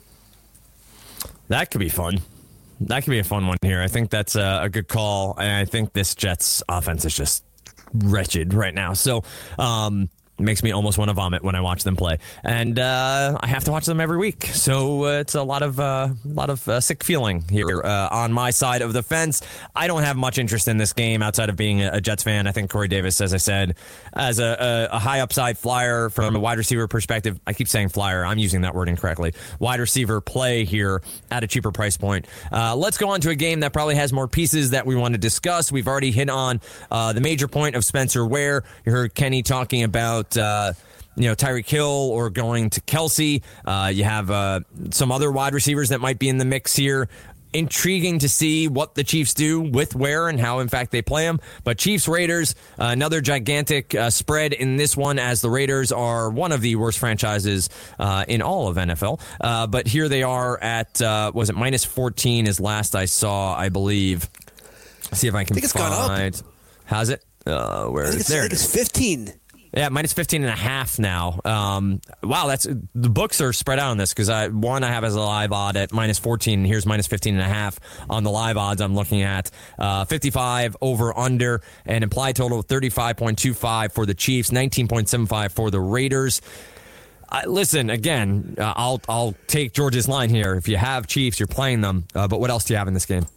That could be fun. That could be a fun one here. I think that's a, a good call, and I think this Jets offense is just wretched right now. So, um, it makes me almost want to vomit when I watch them play, and uh, I have to watch them every week. So uh, it's a lot of uh, lot of uh, sick feeling here uh, on my side of the fence. I don't have much interest in this game outside of being a Jets fan. I think Corey Davis, as I said, as a, a, a high upside flyer from a wide receiver perspective. I keep saying flyer. I'm using that word incorrectly. Wide receiver play here at a cheaper price point. Uh, let's go on to a game that probably has more pieces that we want to discuss. We've already hit on uh, the major point of Spencer Ware. You heard Kenny talking about Uh, you know, Tyreek Hill or going to Kelsey. Uh, you have uh, some other wide receivers that might be in the mix here. Intriguing to see what the Chiefs do with Ware and how, in fact, they play him. But Chiefs-Raiders, uh, another gigantic uh, spread in this one, as the Raiders are one of the worst franchises uh, in all of N F L. Uh, but here they are at, uh, was it minus fourteen is last I saw, I believe. Let's see if I can I think it's find. gone up. How's it? Uh, where I think is it's, there? I think it's fifteen. Yeah, minus fifteen and a half now. Um, wow, that's the books are spread out on this because I one I have as a live odd at minus fourteen, and here's minus fifteen and a half on the live odds I'm looking at. Uh, fifty-five over under, and implied total of thirty-five point two five for the Chiefs, nineteen point seven five for the Raiders. Uh, listen, again, uh, I'll I'll take George's line here. If you have Chiefs, you're playing them. Uh, but what else do you have in this game?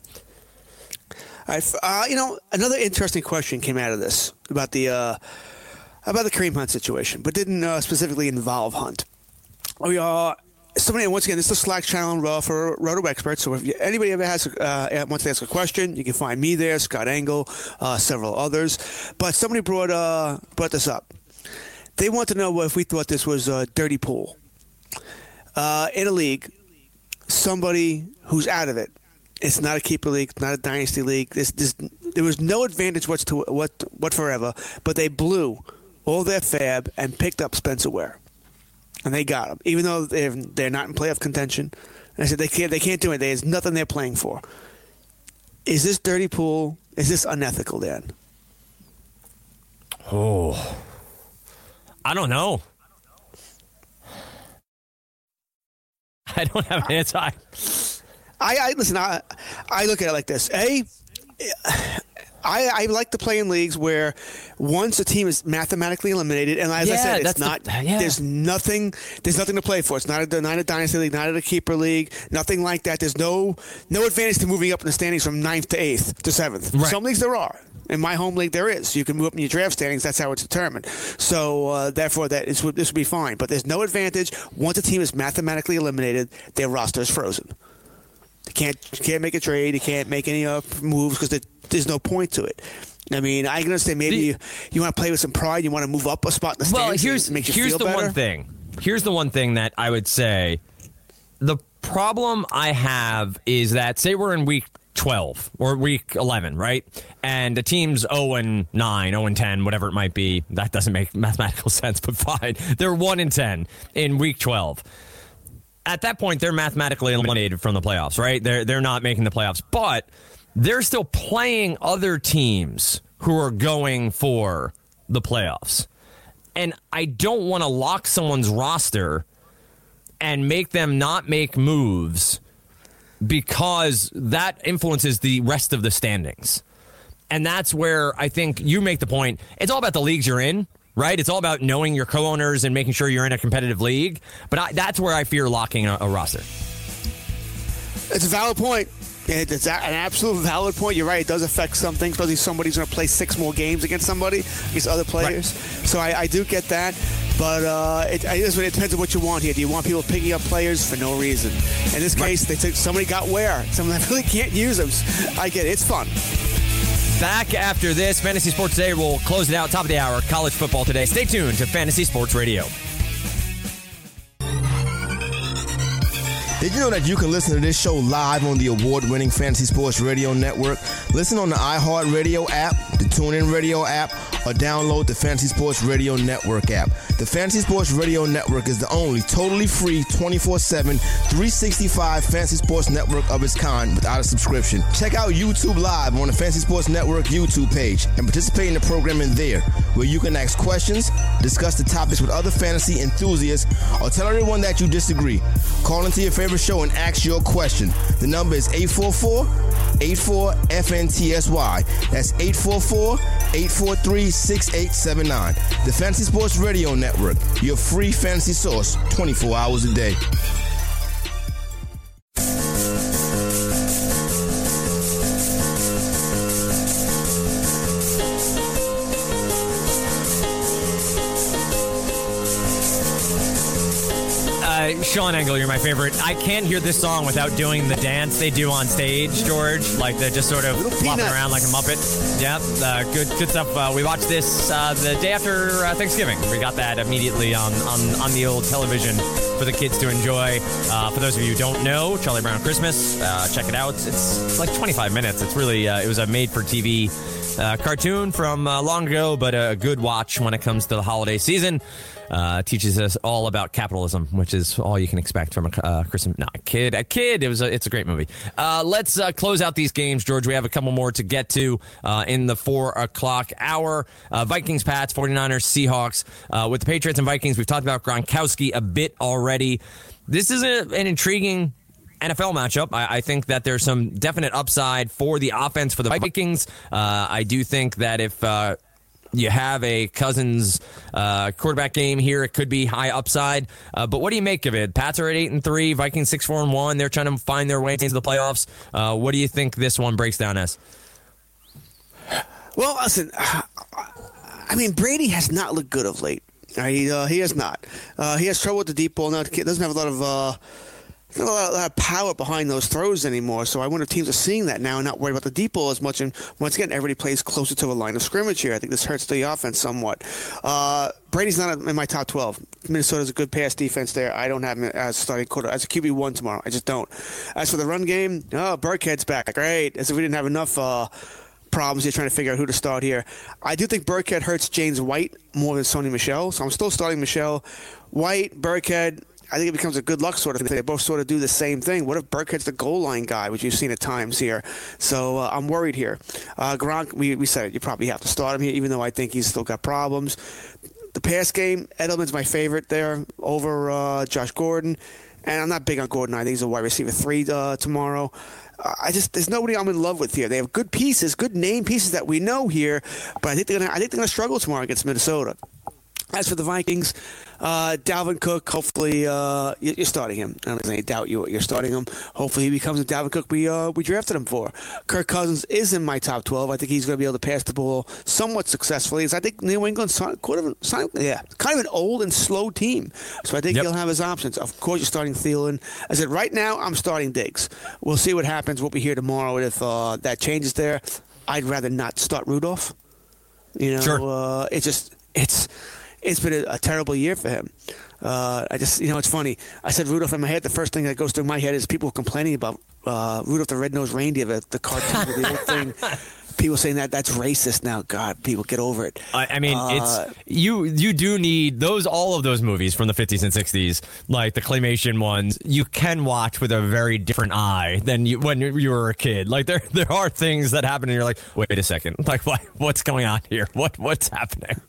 I've, uh, you know, another interesting question came out of this about the uh, about the Kareem Hunt situation, but didn't uh, specifically involve Hunt. We uh, somebody once again, this is the Slack channel uh, for Roto Experts. So if you, anybody ever has uh, wants to ask a question, you can find me there, Scott Engel, uh, several others. But somebody brought uh, brought this up. They want to know if we thought this was a dirty pool uh, in a league. Somebody who's out of it. It's not a keeper league, not a dynasty league. This, this, there was no advantage whatsoever, what, whatsoever, but they blew all their fab and picked up Spencer Ware, and they got him, even though they're they're not in playoff contention. And I said they can't they can't do it. There's nothing they're playing for. Is this dirty pool? Is this unethical, Dan? Oh, I don't know. I don't have an answer. I, I, I listen. I, I look at it like this. A, I, I like to play in leagues where once a team is mathematically eliminated, and as Yeah, I said, it's that's not. the- yeah. There's nothing. There's nothing to play for. It's not a not a dynasty league, not a keeper league, nothing like that. There's no no advantage to moving up in the standings from ninth to eighth to seventh. Right. Some leagues there are. In my home league, there is. You can move up in your draft standings. That's how it's determined. So uh, therefore, that is, this would be fine. But there's no advantage once a team is mathematically eliminated. Their roster is frozen. You can't you can't make a trade. You can't make any uh, moves because there, there's no point to it. I mean, I can understand maybe The- you, you want to play with some pride. You want to move up a spot in the Well, standings. here's it makes you here's feel the better. one thing. Here's the one thing that I would say. The problem I have is that, say we're in week twelve or week eleven, right? And the team's oh and nine, oh and ten, whatever it might be. That doesn't make mathematical sense, but fine. They're one and ten in week twelve. At that point, they're mathematically eliminated from the playoffs, right? They're they're not making the playoffs, but they're still playing other teams who are going for the playoffs. And I don't want to lock someone's roster and make them not make moves because that influences the rest of the standings. And that's where I think you make the point. It's all about the leagues you're in, right? It's all about knowing your co-owners and making sure you're in a competitive league. But I, that's where I fear locking a, a roster. It's a valid point. It's an absolute valid point. You're right. It does affect some things, especially if somebody's going to play six more games against somebody, against other players. Right. So I, I do get that. But uh, it, it depends on what you want here. Do you want people picking up players for no reason? In this case, they took somebody got where. Someone that really can't use them. I get it. It's fun. Back after this, Fantasy Sports Today. We'll close it out. Top of the hour, college football today. Stay tuned to Fantasy Sports Radio. Did you know that you can listen to this show live on the award-winning Fantasy Sports Radio Network? Listen on the iHeartRadio app, the TuneIn Radio app, or download the Fantasy Sports Radio Network app. The Fantasy Sports Radio Network is the only totally free twenty-four seven, three sixty-five Fantasy Sports Network of its kind without a subscription. Check out YouTube Live on the Fantasy Sports Network YouTube page and participate in the programming there, where you can ask questions, discuss the topics with other fantasy enthusiasts, or tell everyone that you disagree. Call into your favorite show and ask your question. The number is eight four four, eight four, F N T S Y. That's eight four four, eight four three, six eight seven nine. The Fantasy Sports Radio Network, your free fantasy source twenty-four hours a day. Uh, Sean Engel, you're my favorite. I can't hear this song without doing the dance they do on stage, George. Like they're just sort of flopping around like a Muppet. Yep, uh, good good stuff. Uh, we watched this uh, the day after uh, Thanksgiving. We got that immediately on, on, on the old television for the kids to enjoy. Uh, for those of you who don't know, Charlie Brown Christmas, uh, check it out. It's, it's like twenty-five minutes. It's really, uh, it was a made-for-T V uh, cartoon from uh, long ago, but a good watch when it comes to the holiday season. Uh, teaches us all about capitalism, which is all you can expect from a uh, Christmas. Not a kid, a kid. It was. A, it's a great movie. Uh, let's uh, close out these games, George. We have a couple more to get to uh, in the four o'clock hour. Uh, Vikings, Pats, forty-niners, Seahawks. Uh, with the Patriots and Vikings, we've talked about Gronkowski a bit already. This is a, an intriguing N F L matchup. I, I think that there's some definite upside for the offense for the Vikings. Uh, I do think that if uh, you have a Cousins uh, quarterback game here, it could be high upside. Uh, but what do you make of it? Pats are at eight and three, Vikings six four and one. They're trying to find their way into the playoffs. Uh, what do you think this one breaks down as? Well, listen, I mean, Brady has not looked good of late. He uh, he has not. Uh, he has trouble with the deep ball now. He doesn't have a lot of. Uh, Not a lot, a lot of power behind those throws anymore, so I wonder if teams are seeing that now and not worried about the deep ball as much. And once again, everybody plays closer to a line of scrimmage here. I think this hurts the offense somewhat. Uh, Brady's not in my top twelve. Minnesota's a good pass defense there. I don't have him as starting quarter as a Q B one tomorrow. I just don't. As for the run game, oh, Burkhead's back. Great. As if we didn't have enough uh, problems here trying to figure out who to start here. I do think Burkhead hurts James White more than Sony Michel, so I'm still starting Michel. White, Burkhead. I think it becomes a good luck sort of thing. They both sort of do the same thing. What if Burkhead's the goal line guy, which you've seen at times here? So uh, I'm worried here. Uh, Gronk, we, we said it. You probably have to start him here, even though I think he's still got problems. the pass game, Edelman's my favorite there over uh, Josh Gordon. And I'm not big on Gordon. I think he's a wide receiver three uh, tomorrow. Uh, I just there's nobody I'm in love with here. They have good pieces, good name pieces that we know here, but I think they're gonna I think they're gonna struggle tomorrow against Minnesota. As for the Vikings, uh, Dalvin Cook, hopefully uh, you're starting him. I don't think I doubt you. You're starting him. Hopefully he becomes the Dalvin Cook we uh, we drafted him for. Kirk Cousins is in my top twelve. I think he's going to be able to pass the ball somewhat successfully. I think New England's kind of, yeah, kind of an old and slow team. So I think yep. he'll have his options. Of course, you're starting Thielen. I said right now I'm starting Diggs. We'll see what happens. We'll be here tomorrow if uh, that changes there. I'd rather not start Rudolph. You know, sure. uh, it's just it's. It's been a, a terrible year for him. Uh, I just, you know, it's funny. I said Rudolph in my head. The first thing that goes through my head is people complaining about uh, Rudolph the Red-Nosed Reindeer, the, the cartoon, the old thing. People saying that that's racist now. God, people get over it. I, I mean, uh, it's you. You do need those. All of those movies from the fifties and sixties, like the claymation ones, you can watch with a very different eye than you when you were a kid. Like there, there are things that happen, and you're like, wait a second, like what, what's going on here? What, what's happening?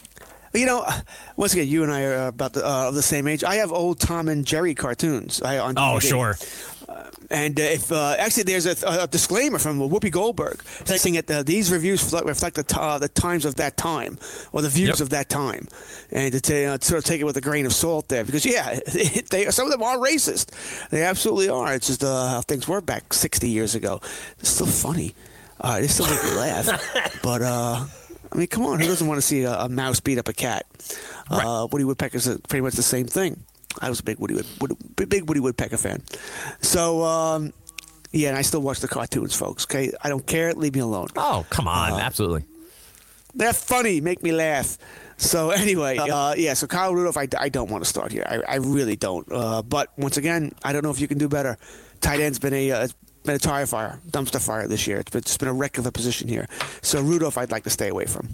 You know, once again, you and I are about the, uh, of the same age. I have old Tom and Jerry cartoons. I, on oh, D V D. Sure. Uh, and uh, if uh, actually, there's a, a disclaimer from Whoopi Goldberg saying that uh, these reviews reflect the, t- uh, the times of that time or the views yep. of that time, and to t- uh, sort of take it with a grain of salt there, because yeah, they some of them are racist. They absolutely are. It's just uh, how things were back sixty years ago. It's still funny. Uh, they still make me laugh, but. Uh, I mean, come on. Who doesn't want to see a, a mouse beat up a cat? Right. Uh, Woody Woodpecker's pretty much the same thing. I was a big Woody, Wood, big Woody Woodpecker fan. So, um, yeah, and I still watch the cartoons, folks. Okay, I don't care. Leave me alone. Oh, come on. Uh, Absolutely. They're funny. Make me laugh. So, anyway, uh, yeah, so Kyle Rudolph, I, I don't want to start here. I, I really don't. Uh, but, once again, I don't know if you can do better. Tight end's been a... Uh, been a tire fire, dumpster fire this year. It's been, it's been a wreck of a position here. So Rudolph, I'd like to stay away from.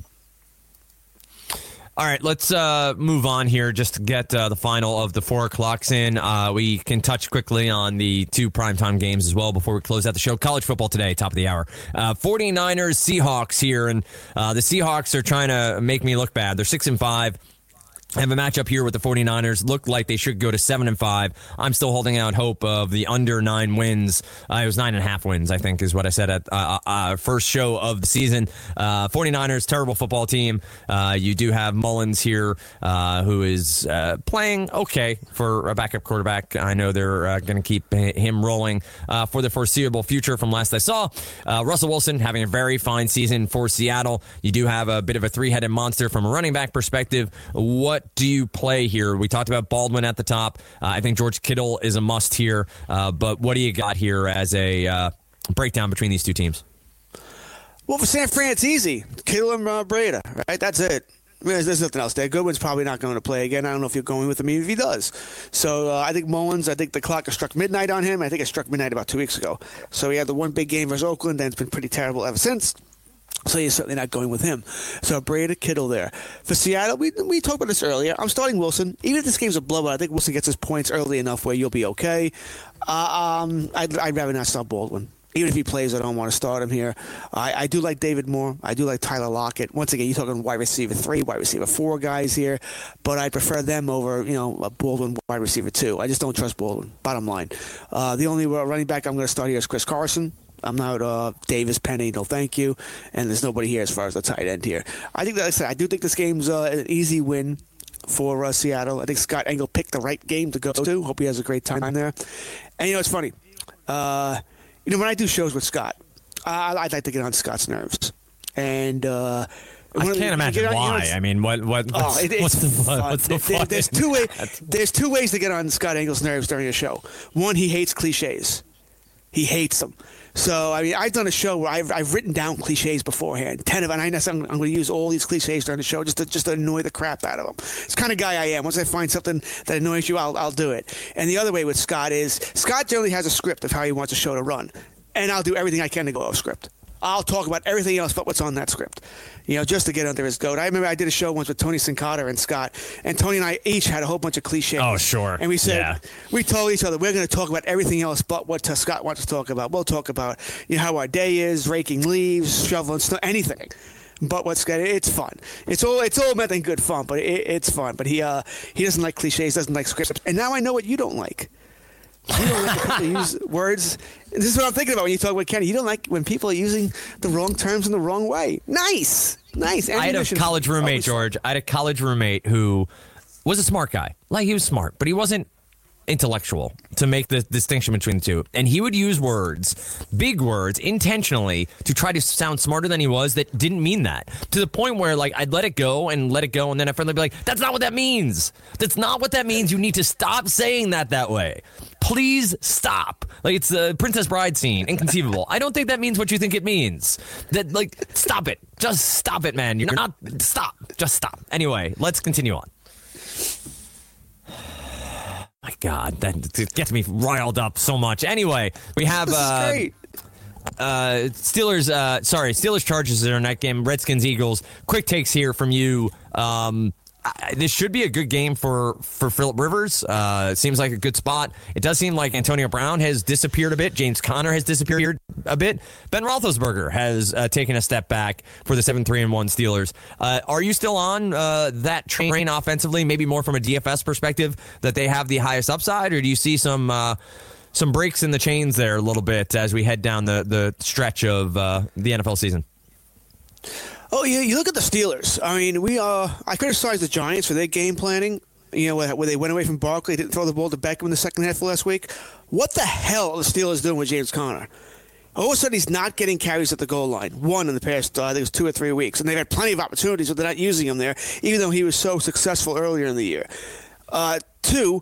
All right, let's uh, move on here just to get uh, the final of the four o'clocks in. Uh, we can touch quickly on the two primetime games as well before we close out the show. College football today, top of the hour. Uh, 49ers, Seahawks here, and uh, the Seahawks are trying to make me look bad. They're six and five. I have a matchup here with the 49ers. Look like they should go to seven and five. I'm still holding out hope of the under nine wins. Uh, it was nine and a half wins, I think, is what I said at uh, uh, first show of the season. Uh, 49ers, terrible football team. Uh, you do have Mullins here, uh, who is uh, playing okay for a backup quarterback. I know they're uh, going to keep him rolling uh, for the foreseeable future from last I saw. Uh, Russell Wilson having a very fine season for Seattle. You do have a bit of a three-headed monster from a running back perspective. What do you play here? We talked about Baldwin at the top. Uh, I think George Kittle is a must here. Uh, but what do you got here as a uh, breakdown between these two teams? Well, for San Fran, it's easy. Kittle and uh, Breda, right? That's it. I mean, there's, there's nothing else there. Goodwin's probably not going to play again. I don't know if you're going with him, even if he does. So uh, I think Mullins, I think the clock has struck midnight on him. I think it struck midnight about two weeks ago. So he had the one big game versus Oakland, and it's been pretty terrible ever since. So you're certainly not going with him. So Breda, Kittle there. For Seattle, we we talked about this earlier. I'm starting Wilson. Even if this game's a blowout, I think Wilson gets his points early enough where you'll be okay. Uh, um, I'd, I'd rather not start Baldwin. Even if he plays, I don't want to start him here. I, I do like David Moore. I do like Tyler Lockett. Once again, you're talking wide receiver three, wide receiver four guys here. But I prefer them over, you know, a Baldwin wide receiver two. I just don't trust Baldwin, bottom line. Uh, the only running back I'm going to start here is Chris Carson. I'm not uh, Davis Penny, no thank you. And there's nobody here as far as the tight end here. I think, like I said, I do think this game's uh, an easy win for uh, Seattle. I think Scott Engel picked the right game to go to. Hope he has a great time there. And, you know, it's funny. Uh, you know, when I do shows with Scott, uh, I'd like to get on Scott's nerves. And uh, I can't the, imagine on, why. You know, I mean, what? What? What's, oh, it, what's the fun? fun. What's the there, fun? There's two ways. There's two ways to get on Scott Engel's nerves during a show. One, he hates cliches. He hates them. So, I mean, I've done a show where I've, I've written down cliches beforehand, ten of them, and I know I'm, I'm going to use all these cliches during the show just to just to annoy the crap out of them. It's the kind of guy I am. Once I find something that annoys you, I'll I'll do it. And the other way with Scott is, Scott generally has a script of how he wants a show to run, and I'll do everything I can to go off script. I'll talk about everything else but what's on that script, you know, just to get under his goat. I remember I did a show once with Tony Sincata and Scott, and Tony and I each had a whole bunch of cliches. Oh, sure. And we said, yeah. we told each other, we're going to talk about everything else but what Scott wants to talk about. We'll talk about, you know, how our day is, raking leaves, shoveling snow, anything. But what's good? It's fun. It's all it's all meant in good fun, but it, it's fun. But he uh, he doesn't like cliches, doesn't like scripts. And now I know what you don't like. You don't like when people use words. This is what I'm thinking about when you talk about Kenny. You don't like when people are using the wrong terms in the wrong way. Nice, nice. I had a college roommate, George. I had a college roommate who was a smart guy. Like, he was smart, but he wasn't intellectual to make the distinction between the two. And he would use words, big words, intentionally to try to sound smarter than he was that didn't mean that. To the point where, like, I'd let it go and let it go, and then I'd be like, that's not what that means. That's not what that means. You need to stop saying that that way. Please stop. Like, it's the Princess Bride scene. Inconceivable. I don't think that means what you think it means. That, like, stop it. Just stop it, man. You're not, stop. Just stop. Anyway, let's continue on. My God, that gets me riled up so much. Anyway, we have this is uh, great. uh, Steelers. Uh, sorry, Steelers Chargers in our night game. Redskins Eagles. Quick takes here from you. Um, I, this should be a good game for for Phillip Rivers. Uh, it seems like a good spot. It does seem like Antonio Brown has disappeared a bit. James Conner has disappeared a bit. Ben Roethlisberger has uh, taken a step back for the seven three and one Steelers. Uh, are you still on uh, that train offensively? Maybe more from a D F S perspective, that they have the highest upside, or do you see some uh, some breaks in the chains there a little bit as we head down the the stretch of uh, the N F L season? Oh, yeah, you look at the Steelers. I mean, we uh, I criticized the Giants for their game planning, you know, where they went away from Barkley, didn't throw the ball to Beckham in the second half of last week. What the hell are the Steelers doing with James Conner? All of a sudden, he's not getting carries at the goal line. One in the past, uh, I think it was two or three weeks. And they've had plenty of opportunities, but they're not using him there, even though he was so successful earlier in the year. Uh, two,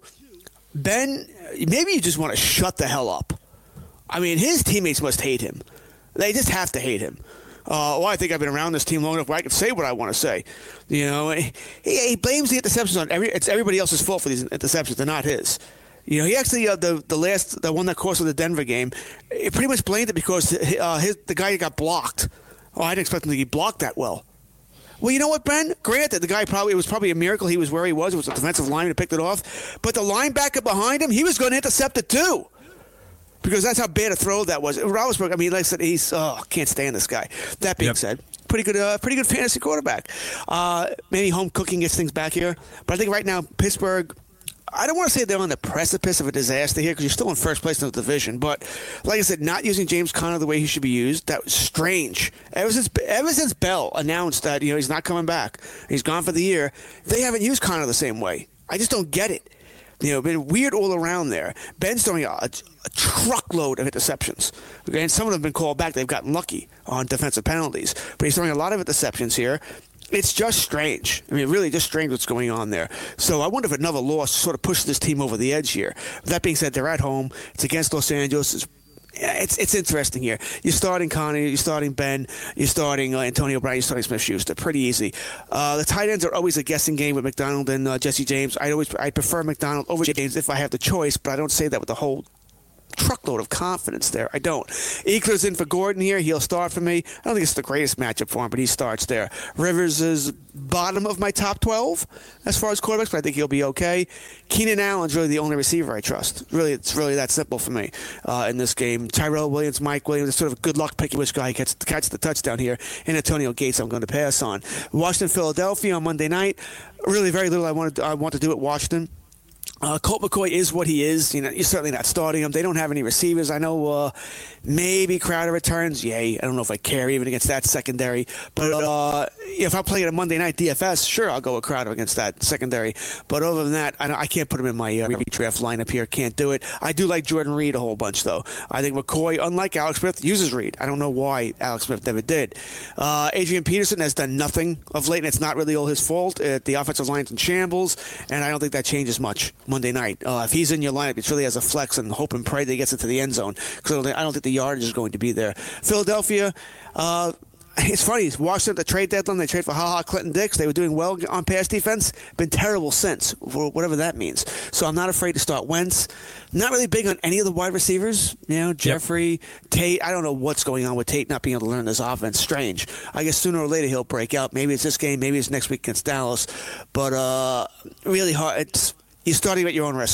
Ben, maybe you just want to shut the hell up. I mean, his teammates must hate him. They just have to hate him. Uh, well, I think I've been around this team long enough where I can say what I want to say. You know, he, he blames the interceptions on every. It's everybody else's fault for these interceptions. They're not his. You know, he actually uh, the the last the one that cost of the Denver game, he pretty much blamed it because uh, his the guy got blocked. Oh, I didn't expect him to get blocked that well. Well, you know what, Ben? Granted, the guy probably it was probably a miracle he was where he was. It was a defensive lineman who picked it off, but the linebacker behind him, he was going to intercept it too. Because that's how bad a throw that was. Roethlisberger, I mean, like I said, he's, oh, can't stand this guy. That being yep. said, pretty good uh, pretty good fantasy quarterback. Uh, maybe home cooking gets things back here. But I think right now, Pittsburgh, I don't want to say they're on the precipice of a disaster here because you're still in first place in the division. But like I said, not using James Conner the way he should be used, that was strange. Ever since ever since Bell announced that, you know, he's not coming back, he's gone for the year, they haven't used Conner the same way. I just don't get it. You know, been weird all around there. Ben's throwing a, a, a truckload of interceptions. Okay, and some of them have been called back. They've gotten lucky on defensive penalties. But he's throwing a lot of interceptions here. It's just strange. I mean, really just strange what's going on there. So I wonder if another loss sort of pushes this team over the edge here. But that being said, they're at home. It's against Los Angeles. It's It's it's interesting here. You're starting Connie, you're starting Ben, you're starting uh, Antonio Brown, you're starting Smith-Schuster. Pretty easy. Uh, the tight ends are always a guessing game with McDonald and uh, Jesse James. I always I prefer McDonald over James if I have the choice, but I don't say that with the whole truckload of confidence there. I don't. Eckler's in for Gordon here. He'll start for me. I don't think it's the greatest matchup for him, but he starts there. Rivers is bottom of my top twelve as far as quarterbacks, but I think he'll be okay. Keenan Allen's really the only receiver I trust. Really, it's really that simple for me uh, in this game. Tyrell Williams, Mike Williams, it's sort of a good luck picking which guy gets to catch the touchdown here. And Antonio Gates I'm going to pass on. Washington, Philadelphia on Monday night. Really very little I want to, I want to do at Washington. Uh, Colt McCoy is what he is. You know, you're certainly not starting him. They don't have any receivers. I know uh, maybe Crowder returns. Yay. I don't know if I care even against that secondary. But uh, if I'm playing a Monday night D F S, sure, I'll go with Crowder against that secondary. But other than that, I, don't, I can't put him in my uh, redraft lineup here. Can't do it. I do like Jordan Reed a whole bunch, though. I think McCoy, unlike Alex Smith, uses Reed. I don't know why Alex Smith never did. Uh, Adrian Peterson has done nothing of late, and it's not really all his fault. Uh, the offensive line's in shambles, and I don't think that changes much Monday night. Uh, if he's in your lineup, it's really as a flex and hope and pray that he gets into the end zone because I don't think, I don't think the yardage is going to be there. Philadelphia, uh, it's funny. Washington at the trade deadline, they trade for HaHa Clinton Dix. They were doing well on pass defense. Been terrible since, whatever that means. So I'm not afraid to start Wentz. Not really big on any of the wide receivers. You know, Jeffrey, yep. Tate. I don't know what's going on with Tate not being able to learn this offense. Strange. I guess sooner or later he'll break out. Maybe it's this game. Maybe it's next week against Dallas. But uh, really hard. It's You're starting at your own risk.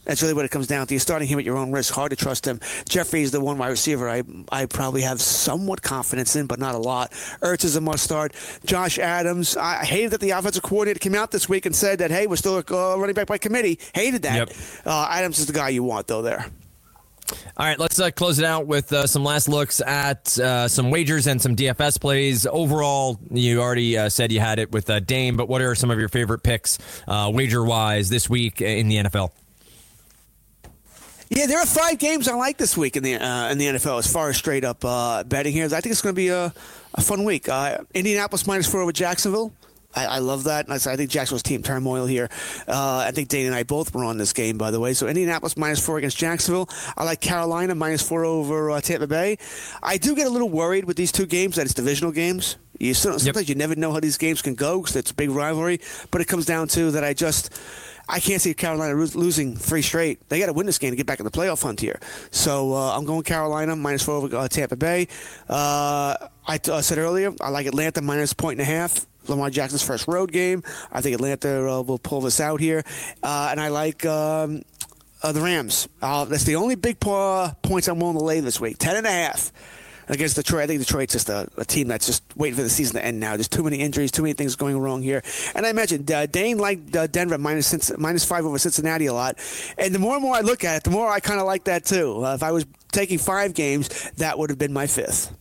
That's really what it comes down to. You're starting him at your own risk. Hard to trust him. Jeffrey is the one wide receiver I I probably have somewhat confidence in, but not a lot. Ertz is a must start. Josh Adams, I hated that the offensive coordinator came out this week and said that, hey, we're still uh, running back by committee. Hated that. Yep. Uh, Adams is the guy you want, though, there. All right, let's uh, close it out with uh, some last looks at uh, some wagers and some D F S plays. Overall, you already uh, said you had it with uh, Dame, but what are some of your favorite picks uh, wager-wise this week in the N F L? Yeah, there are five games I like this week in the uh, in the N F L as far as straight up uh, betting here. I think it's going to be a, a fun week. Uh, Indianapolis minus four over Jacksonville. I, I love that. I think Jacksonville's team turmoil here. Uh, I think Dane and I both were on this game, by the way. So Indianapolis minus four against Jacksonville. I like Carolina minus four over uh, Tampa Bay. I do get a little worried with these two games that it's divisional games. You still, sometimes yep. you never know how these games can go because it's a big rivalry. But it comes down to that I just I can't see Carolina losing three straight. They got to win this game to get back in the playoff hunt here. So uh, I'm going Carolina minus four over uh, Tampa Bay. Uh, I uh, said earlier I like Atlanta minus point and a half. Lamar Jackson's first road game. I think Atlanta uh, will pull this out here. Uh, and I like um, uh, the Rams. Uh, that's the only big po- points I'm willing to lay this week. Ten and a half against Detroit. I think Detroit's just a, a team that's just waiting for the season to end now. There's too many injuries, too many things going wrong here. And I mentioned uh, Dane liked uh, Denver minus, minus five over Cincinnati a lot. And the more and more I look at it, the more I kind of like that too. Uh, if I was taking five games, that would have been my fifth.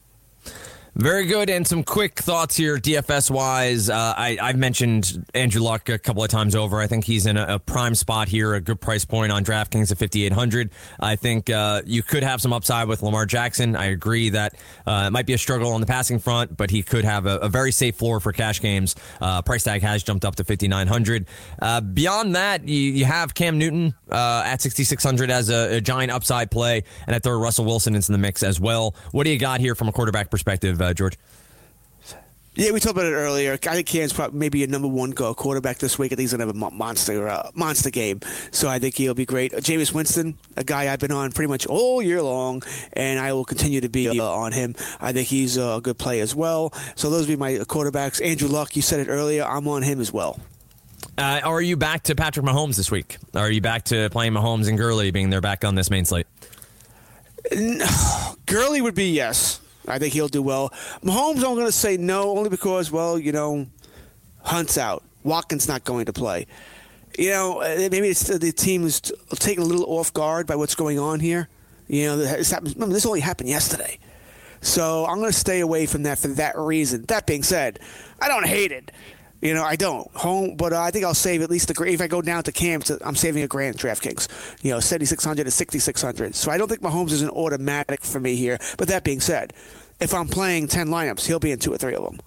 Very good, and some quick thoughts here, D F S-wise. Uh, I, I've mentioned Andrew Luck a couple of times over. I think he's in a, a prime spot here, a good price point on DraftKings at fifty-eight hundred. I think uh, you could have some upside with Lamar Jackson. I agree that uh, it might be a struggle on the passing front, but he could have a, a very safe floor for cash games. Uh, price tag has jumped up to fifty-nine hundred. Uh, beyond that, you, you have Cam Newton uh, at sixty-six hundred as a, a giant upside play, and I throw Russell Wilson into the mix as well. What do you got here from a quarterback perspective? Uh, George? Yeah, we talked about it earlier. I think Cam's probably maybe a number one go quarterback this week. I think he's going to have a monster uh, monster game. So I think he'll be great. Uh, Jameis Winston, a guy I've been on pretty much all year long, and I will continue to be uh, on him. I think he's a good play as well. So those would be my quarterbacks. Andrew Luck, you said it earlier. I'm on him as well. Uh, are you back to Patrick Mahomes this week? Are you back to playing Mahomes and Gurley being there back on this main slate? No. Gurley would be yes. I think he'll do well. Mahomes, I'm going to say no, only because, well, you know, Hunt's out. Watkins not going to play. You know, maybe it's the team is taken a little off guard by what's going on here. You know, this, happened, remember, this only happened yesterday. So I'm going to stay away from that for that reason. That being said, I don't hate it. You know, I don't. Home, but uh, I think I'll save at least the if I go down to camp, I'm saving a grand DraftKings. You know, seventy-six hundred to sixty-six hundred. So I don't think Mahomes is an automatic for me here. But that being said, if I'm playing ten lineups, he'll be in two or three of them.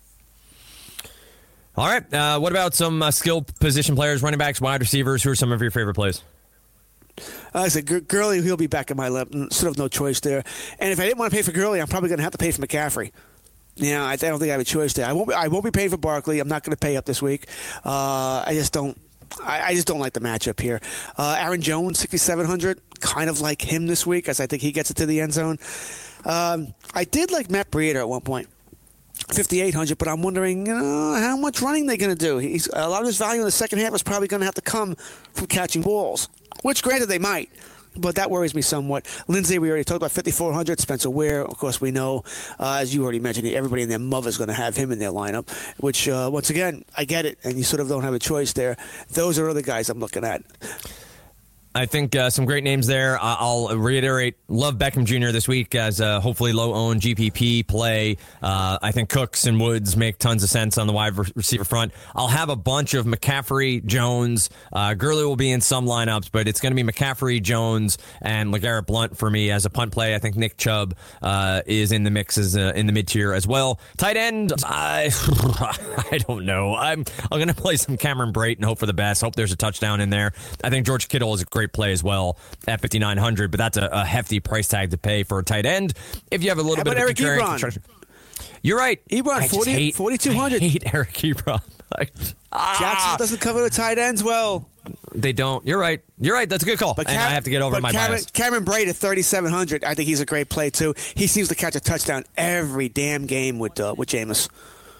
All right. Uh, what about some uh, skill position players, running backs, wide receivers? Who are some of your favorite plays? Uh, I said Gurley, he'll be back in my lap. Sort of no choice there. And if I didn't want to pay for Gurley, I'm probably going to have to pay for McCaffrey. You know, I don't think I have a choice there. I won't. Be, I won't be paying for Barkley. I'm not going to pay up this week. Uh, I just don't. I, I just don't like the matchup here. Uh, Aaron Jones, sixty-seven hundred, kind of like him this week, as I think he gets it to the end zone. Um, I did like Matt Breida at one point, fifty-eight hundred, but I'm wondering you know, how much running they're going to do. He's a lot of his value in the second half is probably going to have to come from catching balls, which granted they might. But that worries me somewhat. Lindsay, we already talked about fifty-four hundred. Spencer Ware, of course, we know, uh, as you already mentioned, everybody and their mother's going to have him in their lineup, which, uh, once again, I get it, and you sort of don't have a choice there. Those are other guys I'm looking at. I think uh, some great names there. Uh, I'll reiterate, love Beckham Junior this week as a hopefully low-owned G P P play. Uh, I think Cooks and Woods make tons of sense on the wide receiver front. I'll have a bunch of McCaffrey, Jones. Uh, Gurley will be in some lineups, but it's going to be McCaffrey, Jones, and LeGarrette Blount for me as a punt play. I think Nick Chubb uh, is in the mix as a, in the mid-tier as well. Tight end, I, I don't know. I'm, I'm going to play some Cameron Brate and hope for the best. Hope there's a touchdown in there. I think George Kittle is a great play as well at fifty-nine hundred, but that's a, a hefty price tag to pay for a tight end. If you have a little How bit about of Eric construction, you're right. Ebron, forty, forty-two hundred. I hate Eric Ebron. ah. Jackson doesn't cover the tight ends well. They don't. You're right. You're right. That's a good call. But Cam- and I have to get over but my Cameron, bias. Cameron Brate at thirty-seven hundred. I think he's a great play too. He seems to catch a touchdown every damn game with uh, with Jameis.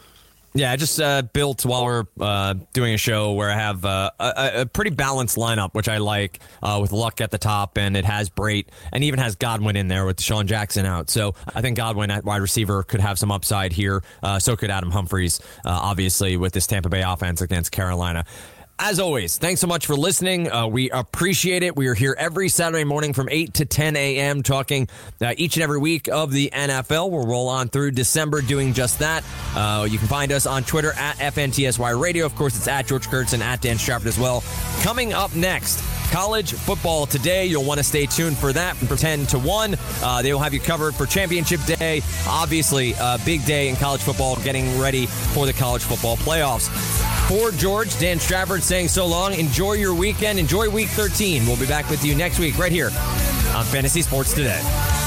Yeah, I just uh, built while we're uh, doing a show where I have uh, a, a pretty balanced lineup, which I like, uh, with Luck at the top, and it has Brate, and even has Godwin in there with Deshaun Jackson out. So I think Godwin at wide receiver could have some upside here. Uh, so could Adam Humphries, uh, obviously, with this Tampa Bay offense against Carolina. As always, thanks so much for listening. Uh, we appreciate it. We are here every Saturday morning from eight to ten a.m. talking uh, each and every week of the N F L. We'll roll on through December doing just that. Uh, you can find us on Twitter at F N T S Y Radio. Of course, it's at George Kurtz and at Dan Strafford as well. Coming up next, college football today. You'll want to stay tuned for that from ten to one. Uh, they will have you covered for championship day. Obviously, a big day in college football, getting ready for the college football playoffs. For George, Dan Strafford saying so long. Enjoy your weekend. Enjoy week thirteen. We'll be back with you next week right here on Fantasy Sports Today.